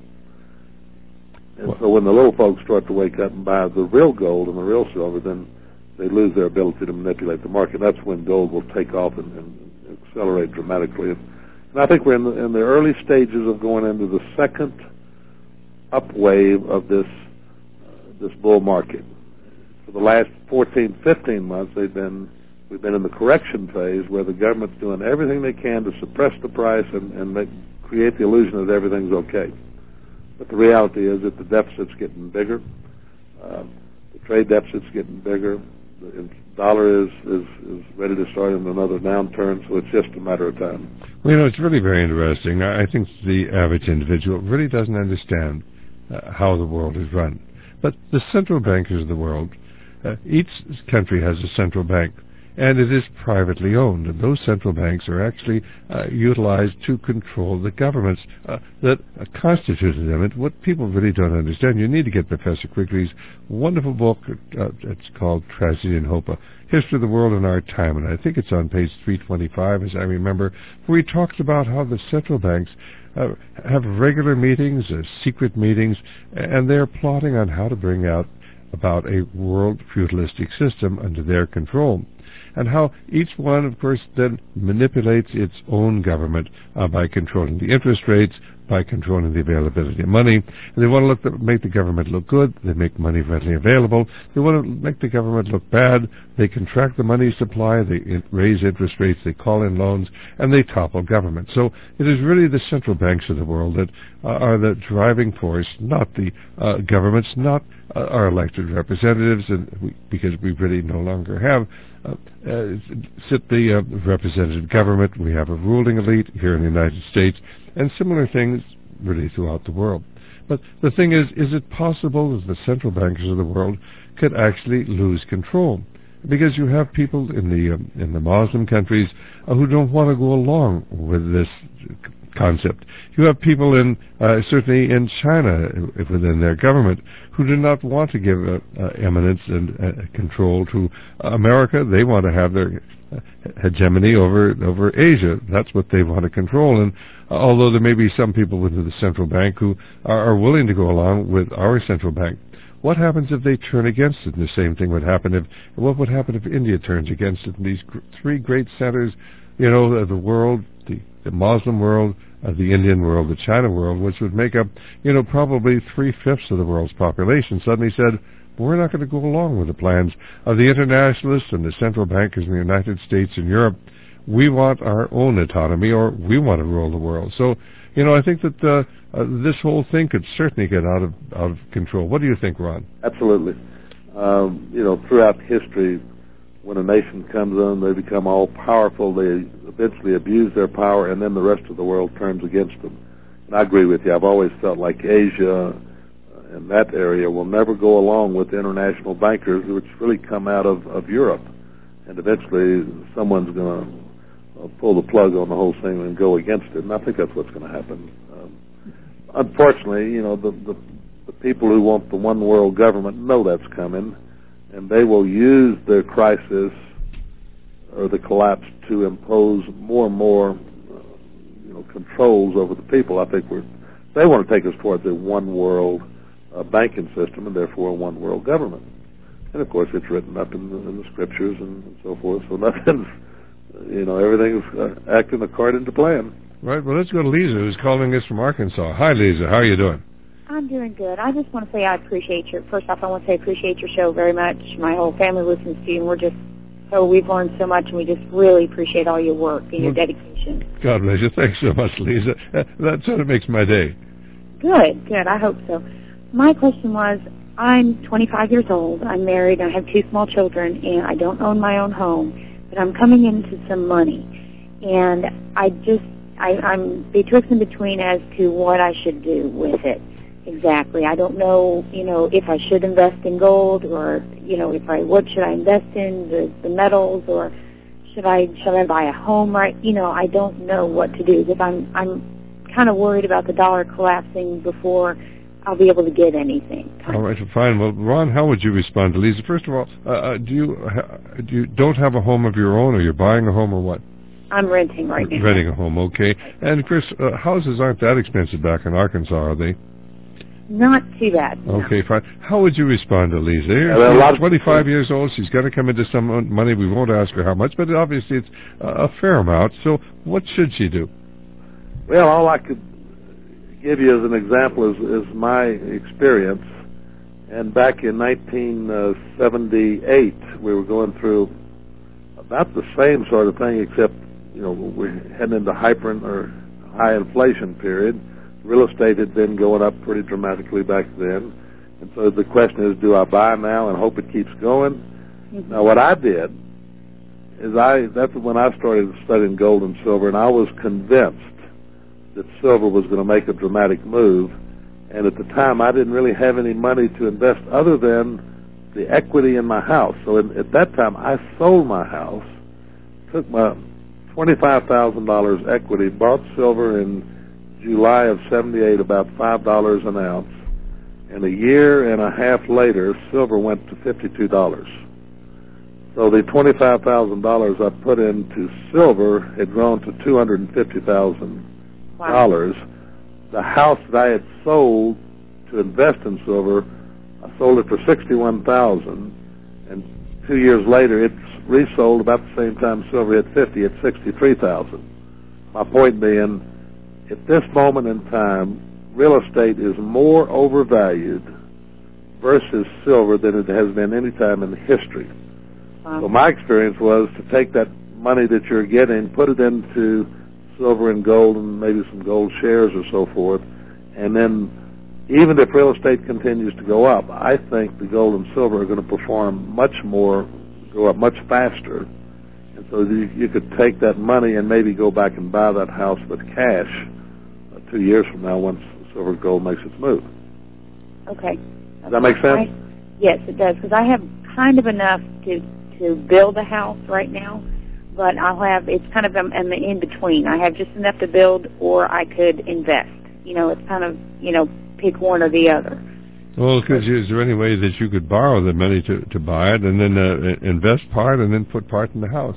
And well, so when the little folks start to wake up and buy the real gold and the real silver, then they lose their ability to manipulate the market. That's when gold will take off and, and accelerate dramatically. And I think we're in the, in the early stages of going into the second up wave of this uh, this bull market. For the last fourteen, fifteen months, they've been we've been in the correction phase where the government's doing everything they can to suppress the price and, and make, create the illusion that everything's okay. But the reality is that the deficit's getting bigger. Uh, the trade deficit's getting bigger. The dollar is, is, is ready to start in another downturn, so it's just a matter of time. Well, you know, it's really very interesting. I think the average individual really doesn't understand uh, how the world is run. But the central bankers of the world, uh, each country has a central bank, and it is privately owned. And those central banks are actually uh, utilized to control the governments uh, that uh, constituted them. And what people really don't understand, you need to get Professor Quigley's wonderful book. Uh, it's called Tragedy and Hope, A History of the World in Our Time. And I think it's on page three twenty-five, as I remember, where he talks about how the central banks uh, have regular meetings, uh, secret meetings, and they're plotting on how to bring out about a world feudalistic system under their control. and how each one, of course, then manipulates its own government uh, by controlling the interest rates, by controlling the availability of money. And they want to look to make the government look good. They make money readily available. They want to make the government look bad. They contract the money supply. They in- raise interest rates. They call in loans, and they topple government. So it is really the central banks of the world that uh, are the driving force, not the uh, governments, not uh, our elected representatives, and we, because we really no longer have uh, uh, sit the uh, representative government. We have a ruling elite here in the United States, and similar things really throughout the world. But the thing is, is it possible that the central bankers of the world could actually lose control? Because you have people in the um, in the Muslim countries uh, who don't want to go along with this concept. You have people in uh, certainly in China uh, within their government who do not want to give uh, uh, eminence and uh, control to uh, America. They want to have their uh, hegemony over over Asia. That's what they want to control. And uh, although there may be some people within the central bank who are, are willing to go along with our central bank, what happens if they turn against it? And the same thing would happen if, what would happen if India turns against it? And these gr- three great centers, you know, of the world, the, the Muslim world, uh, the Indian world, the China world, which would make up, you know, probably three-fifths of the world's population, suddenly said, well, we're not going to go along with the plans of the internationalists and the central bankers in the United States and Europe. We want our own autonomy, or we want to rule the world. So, you know, I think that uh, uh, this whole thing could certainly get out of out of control. What do you think, Ron? Absolutely. Um, you know, throughout history, when a nation comes in, they become all powerful. They eventually abuse their power, and then the rest of the world turns against them. And I agree with you. I've always felt like Asia uh, and that area will never go along with international bankers, which really come out of, of Europe. And eventually, someone's going to Uh, pull the plug on the whole thing and go against it, and I think that's what's going to happen. Um, unfortunately, you know, the, the the people who want the one world government know that's coming, and they will use the crisis or the collapse to impose more and more, uh, you know, controls over the people. I think we're they want to take us towards a one world uh, banking system, and therefore a one world government. And of course, it's written up in the, in the scriptures and, and so forth. So nothing's You know, everything's uh, acting according to plan. Right. Well, let's go to Lisa, who's calling us from Arkansas. Hi, Lisa. How are you doing? I'm doing good. I just want to say I appreciate your, first off, I want to say I appreciate your show very much. My whole family listens to you, and we're just, so we've learned so much, and we just really appreciate all your work and your well, dedication. God bless you. Thanks so much, Lisa. That sort of makes my day. Good, good. I hope so. My question was, I'm twenty-five years old. I'm married. I have two small children, and I don't own my own home. But I'm coming into some money, and I just, I, I'm betwixt and between as to what I should do with it exactly. I don't know, you know, if I should invest in gold, or, you know, if I, what should I invest in, the, the metals, or should I, should I buy a home, right? You know, I don't know what to do, because I'm, I'm kind of worried about the dollar collapsing before I'll be able to get anything. All right, fine. Well, Ron, how would you respond to Lisa? First of all, uh, do you ha- do you don't have a home of your own, or you're buying a home, or what? I'm renting right now. Renting a home, okay. And Chris, uh, houses aren't that expensive back in Arkansas, are they? Not too bad. Okay, no. fine. How would you respond to Lisa? Here, well, she's twenty-five years old. She's going to come into some money. We won't ask her how much, but obviously it's uh, a fair amount. So what should she do? Well, all I could give you as an example is, is my experience. And back in nineteen seventy-eight, we were going through about the same sort of thing, except, you know, we're heading into hyper or high inflation period. Real estate had been going up pretty dramatically back then. And so the question is, do I buy now and hope it keeps going? Mm-hmm. Now, what I did is I, that's when I started studying gold and silver, and I was convinced that silver was going to make a dramatic move, and at the time I didn't really have any money to invest other than the equity in my house. So in, at that time I sold my house, took my twenty-five thousand dollars equity, bought silver in July of seventy-eight, about five dollars an ounce, and a year and a half later silver went to fifty-two dollars. So the twenty-five thousand dollars I put into silver had grown to two hundred fifty thousand dollars. Dollars. The house that I had sold to invest in silver, I sold it for sixty-one thousand, and two years later, it's resold about the same time silver hit fifty at sixty-three thousand. My point being, at this moment in time, real estate is more overvalued versus silver than it has been any time in history. Wow. So my experience was to take that money that you're getting, put it into silver and gold and maybe some gold shares or so forth, and then even if real estate continues to go up, I think the gold and silver are going to perform much more, go up much faster. And so you, you could take that money and maybe go back and buy that house with cash uh, two years from now once silver and gold makes its move. Okay. Does that make sense? I, yes, it does, because I have kind of enough to, to build a house right now, but I'll have, it's kind of in the in-between. I have just enough to build, or I could invest. You know, it's kind of, you know, pick one or the other. Well, because is there any way that you could borrow the money to, to buy it and then uh, invest part and then put part in the house?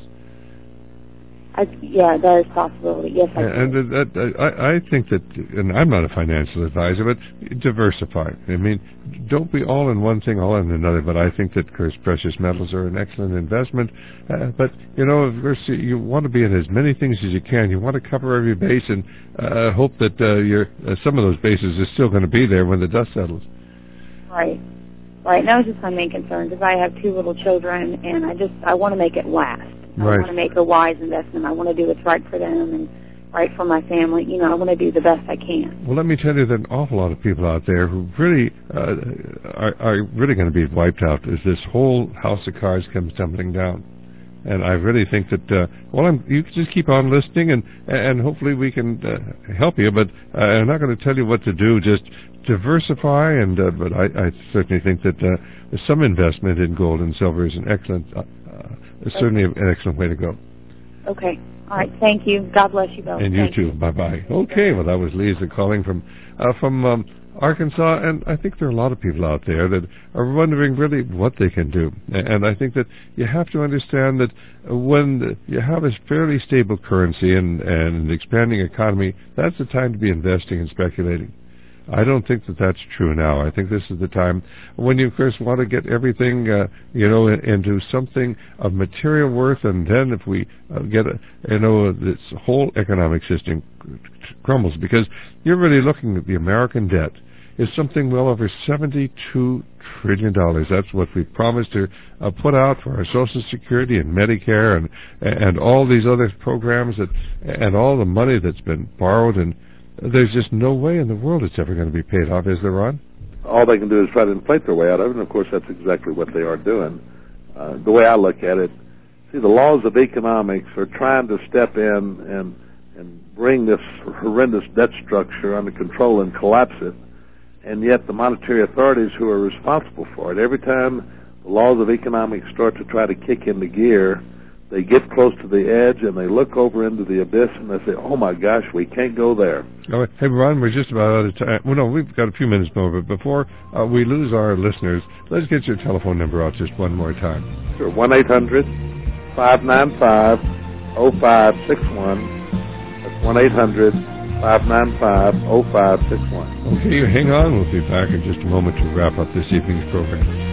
I, yeah, that is a possibility. Yes, I and, and that, that, I, I think that, and I'm not a financial advisor, but diversify. I mean, don't be all in one thing, all in another. But I think that, of course, precious metals are an excellent investment. Uh, but, you know, of course, you want to be in as many things as you can. You want to cover every base and uh, hope that uh, you're, uh, some of those bases are still going to be there when the dust settles. Right. Right. And that was just my main concern, because I have two little children, and I just, I want to make it last. I right. want to make a wise investment. I want to do what's right for them and right for my family. You know, I want to do the best I can. Well, let me tell you that an awful lot of people out there who really uh, are, are really going to be wiped out as this whole house of cards comes tumbling down. And I really think that, uh, well, I'm, you can just keep on listening, and and hopefully we can uh, help you. But uh, I'm not going to tell you what to do. Just diversify, and uh, but I, I certainly think that uh, some investment in gold and silver is an excellent, uh, uh, certainly an excellent way to go. Okay. All right. Thank you. God bless you both. And you Thank too. You. Bye bye. Okay. Well, that was Lisa calling from uh, from. Um, Arkansas, and I think there are a lot of people out there that are wondering really what they can do. And I think that you have to understand that when you have a fairly stable currency and, and an expanding economy, that's the time to be investing and speculating. I don't think that that's true now. I think this is the time when you, of course, want to get everything, uh, you know, into something of material worth, and then if we uh, get, a, you know, this whole economic system crumbles, because you're really looking at the American debt is something well over seventy-two trillion dollars. That's what we promised to uh, put out for our Social Security and Medicare and and all these other programs that and all the money that's been borrowed, and there's just no way in the world it's ever going to be paid off, is there, Ron? All they can do is try to inflate their way out of it, and of course that's exactly what they are doing. Uh, the way I look at it, see, the laws of economics are trying to step in and and bring this horrendous debt structure under control and collapse it. And yet the monetary authorities who are responsible for it, every time the laws of economics start to try to kick into gear, they get close to the edge and they look over into the abyss and they say, oh my gosh, we can't go there. All right. Hey, Ron, we're just about out of time. Well, no, we've got a few minutes more, but before uh, we lose our listeners, let's get your telephone number out just one more time. Sure, one eight hundred five nine five oh five six one. That's one eight hundred five nine five oh five six one. Okay, you hang on. We'll be back in just a moment to wrap up this evening's program.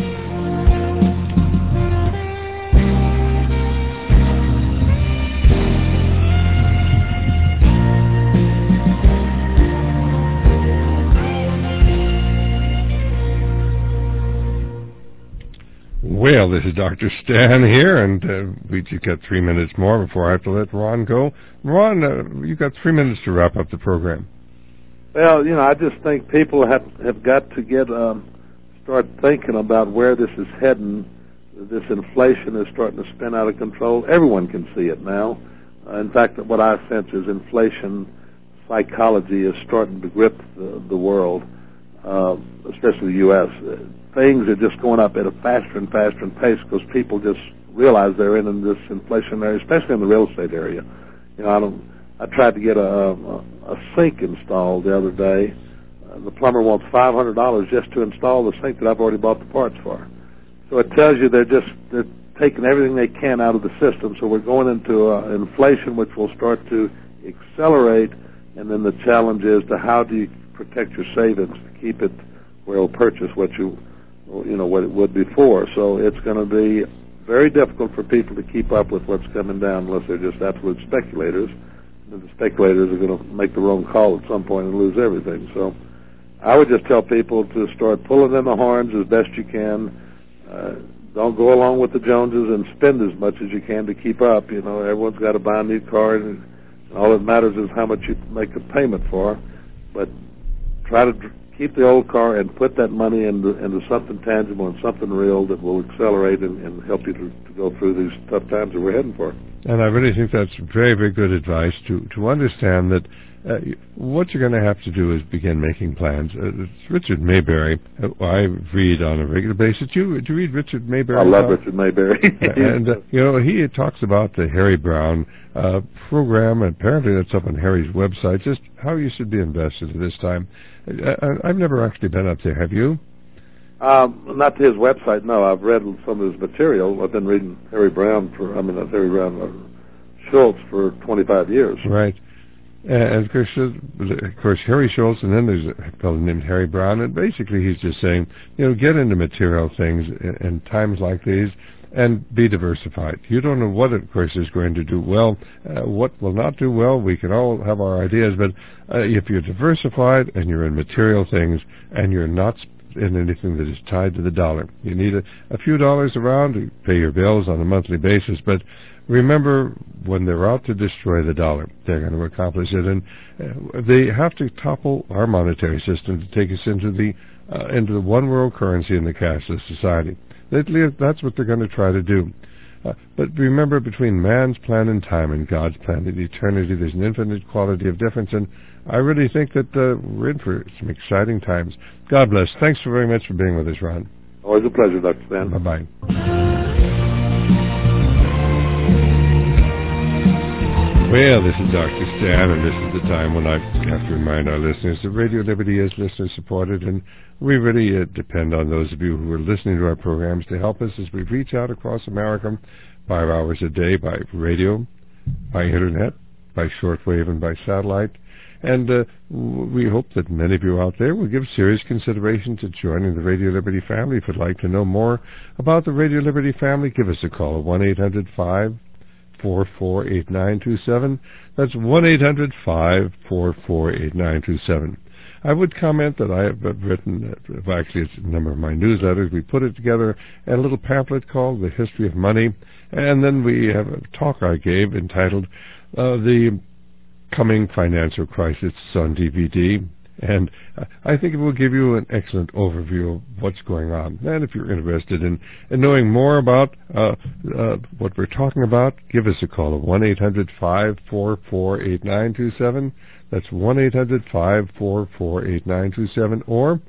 Well, this is Doctor Stan here, and uh, we just got three minutes more before I have to let Ron go. Ron, uh, you've got three minutes to wrap up the program. Well, you know, I just think people have have got to get um, start thinking about where this is heading. This inflation is starting to spin out of control. Everyone can see it now. Uh, in fact, what I sense is inflation psychology is starting to grip the, the world, uh, especially the U S Uh, things are just going up at a faster and faster and pace because people just realize they're in, in this inflationary, especially in the real estate area. You know, I don't. I tried to get a, a, a sink installed the other day. Uh, the plumber wants five hundred dollars just to install the sink that I've already bought the parts for. So it tells you they're just they're taking everything they can out of the system. So we're going into uh, inflation, which will start to accelerate. And then the challenge is to how do you protect your savings to keep it where it'll purchase what you you know, what it would before. So it's going to be very difficult for people to keep up with what's coming down unless they're just absolute speculators. And the speculators are going to make the wrong call at some point and lose everything. So I would just tell people to start pulling in the horns as best you can. Uh, don't go along with the Joneses and spend as much as you can to keep up. You know, everyone's got to buy a new car, and all that matters is how much you make a payment for. But try to keep the old car and put that money into, into something tangible and something real that will accelerate and, and help you to, to go through these tough times that we're heading for. And I really think that's very, very good advice to, to understand that uh, what you're going to have to do is begin making plans. Uh, Richard Maybury, uh, I read on a regular basis. Do you, do you read Richard Maybury? I love uh, Richard Maybury. and, uh, you know, he talks about the Harry Brown uh, program, and apparently that's up on Harry's website, just how you should be invested at this time. I, I've never actually been up there. Have you? Um, not to his website, no. I've read some of his material. I've been reading Harry Brown for, I mean, uh, Harry Brown uh, Schultz for twenty-five years. Right. And of course, of course, Harry Schultz, and then there's a fellow named Harry Brown, and basically he's just saying, you know, get into material things in, in times like these, and be diversified. You don't know what, of course, is going to do well, uh, what will not do well. We can all have our ideas, but uh, if you're diversified and you're in material things and you're not in anything that is tied to the dollar, you need a, a few dollars around to pay your bills on a monthly basis, but remember, when they're out to destroy the dollar, they're going to accomplish it, and uh, they have to topple our monetary system to take us into the uh, into the one world currency and the cashless society. That's what they're going to try to do. Uh, but remember, between man's plan in time and God's plan in eternity, there's an infinite quality of difference, and I really think that uh, we're in for some exciting times. God bless. Thanks so very much for being with us, Ron. Always a pleasure, Doctor Stan. Bye-bye. Well, this is Doctor Stan, and this is the time when I have to remind our listeners that Radio Liberty is listener-supported, and we really uh, depend on those of you who are listening to our programs to help us as we reach out across America five hours a day by radio, by Internet, by shortwave, and by satellite. And uh, we hope that many of you out there will give serious consideration to joining the Radio Liberty family. If you'd like to know more about the Radio Liberty family, give us a call at one eight hundred five four four eight nine two seven. That's one eight hundred five four four eight nine two seven. I would comment that I have written, uh, actually it's a number of my newsletters. We put it together in a little pamphlet called The History of Money, and then we have a talk I gave entitled uh, The Coming Financial Crisis on D V D. And I think it will give you an excellent overview of what's going on. And if you're interested in, in knowing more about uh, uh, what we're talking about, give us a call at one eight hundred five four four eight nine two seven. That's one eight hundred five four four eight nine two seven. Or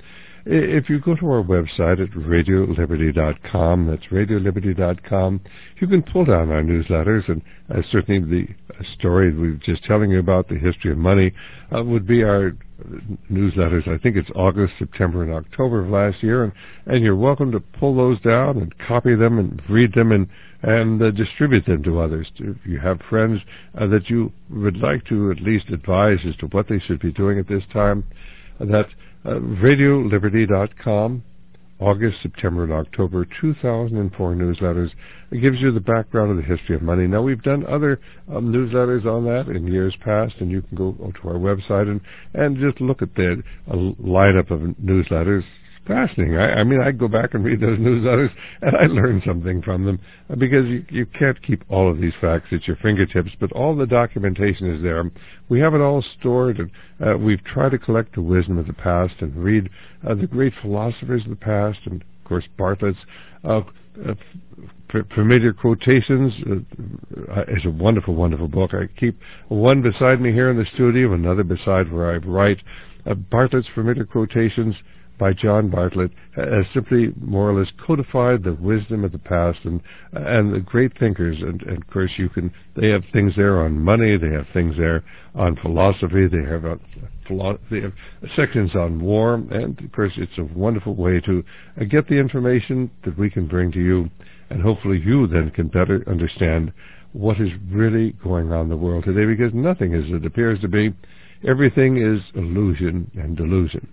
if you go to our website at radio liberty dot com, that's radio liberty dot com, you can pull down our newsletters, and uh, certainly the uh, story we were just telling you about, the history of money, uh, would be our newsletters. I think it's August, September, and October of last year, and, and you're welcome to pull those down and copy them and read them and, and uh, distribute them to others. If you have friends uh, that you would like to at least advise as to what they should be doing at this time, uh, that's uh, radio liberty dot com, August, September, and October two thousand four newsletters. It gives you the background of the history of money. Now, we've done other um, newsletters on that in years past, and you can go, go to our website and, and just look at the uh, lineup of newsletters. Fascinating. I, I mean, I go back and read those newsletters, and I learn something from them, uh, because you, you can't keep all of these facts at your fingertips, but all the documentation is there. We have it all stored, and uh, we've tried to collect the wisdom of the past and read uh, the great philosophers of the past, and, of course, Bartlett's uh, uh, f- Familiar Quotations uh, is a wonderful, wonderful book. I keep one beside me here in the studio, another beside where I write. Uh, Bartlett's Familiar Quotations by John Bartlett has simply more or less codified the wisdom of the past and and the great thinkers. And, and of course, you can. They have things there on money. They have things there on philosophy. They have a, philo- they have sections on war. And of course, it's a wonderful way to uh, get the information that we can bring to you, and hopefully, you then can better understand what is really going on in the world today. Because nothing is as it appears to be. Everything is illusion and delusion.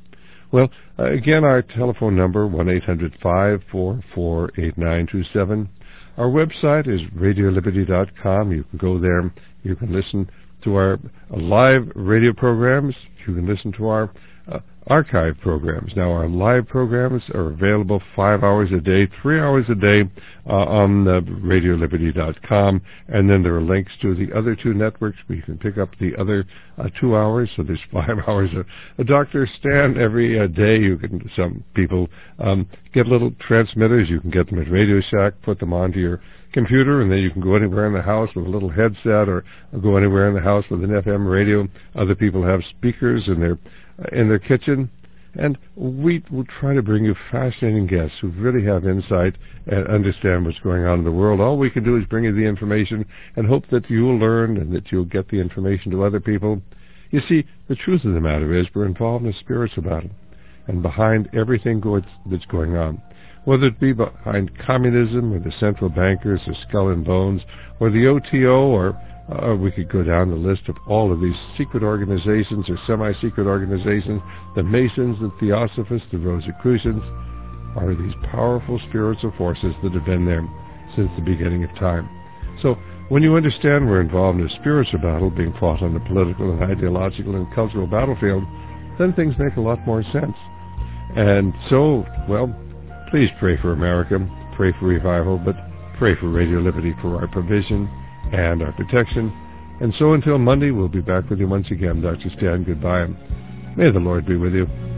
Well, uh, again, our telephone number, one eight hundred five four four eight nine two seven. Our website is radio liberty dot com. You can go there. You can listen to our uh, live radio programs. You can listen to our uh, archive programs. Now, our live programs are available five hours a day, three hours a day uh, on uh, radio liberty dot com. And then there are links to the other two networks where you can pick up the other uh, two hours. So there's five hours of a Doctor Stan every uh, day. You can, some people um, get little transmitters. You can get them at Radio Shack, put them onto your computer, and then you can go anywhere in the house with a little headset, or go anywhere in the house with an F M radio. Other people have speakers in their in their kitchen, and we will try to bring you fascinating guests who really have insight and understand what's going on in the world. All we can do is bring you the information and hope that you'll learn and that you'll get the information to other people. You see, the truth of the matter is we're involved in a spiritual battle, and behind everything that's going on, whether it be behind communism or the central bankers or Skull and Bones or the O T O, or uh, we could go down the list of all of these secret organizations or semi-secret organizations, the Masons, the Theosophists, the Rosicrucians, are these powerful spiritual forces that have been there since the beginning of time. So when you understand we're involved in a spiritual battle being fought on the political and ideological and cultural battlefield, then things make a lot more sense. And so, well, please pray for America, pray for revival, but pray for Radio Liberty for our provision and our protection. And so until Monday, we'll be back with you once again. Doctor Stan, goodbye, and may the Lord be with you.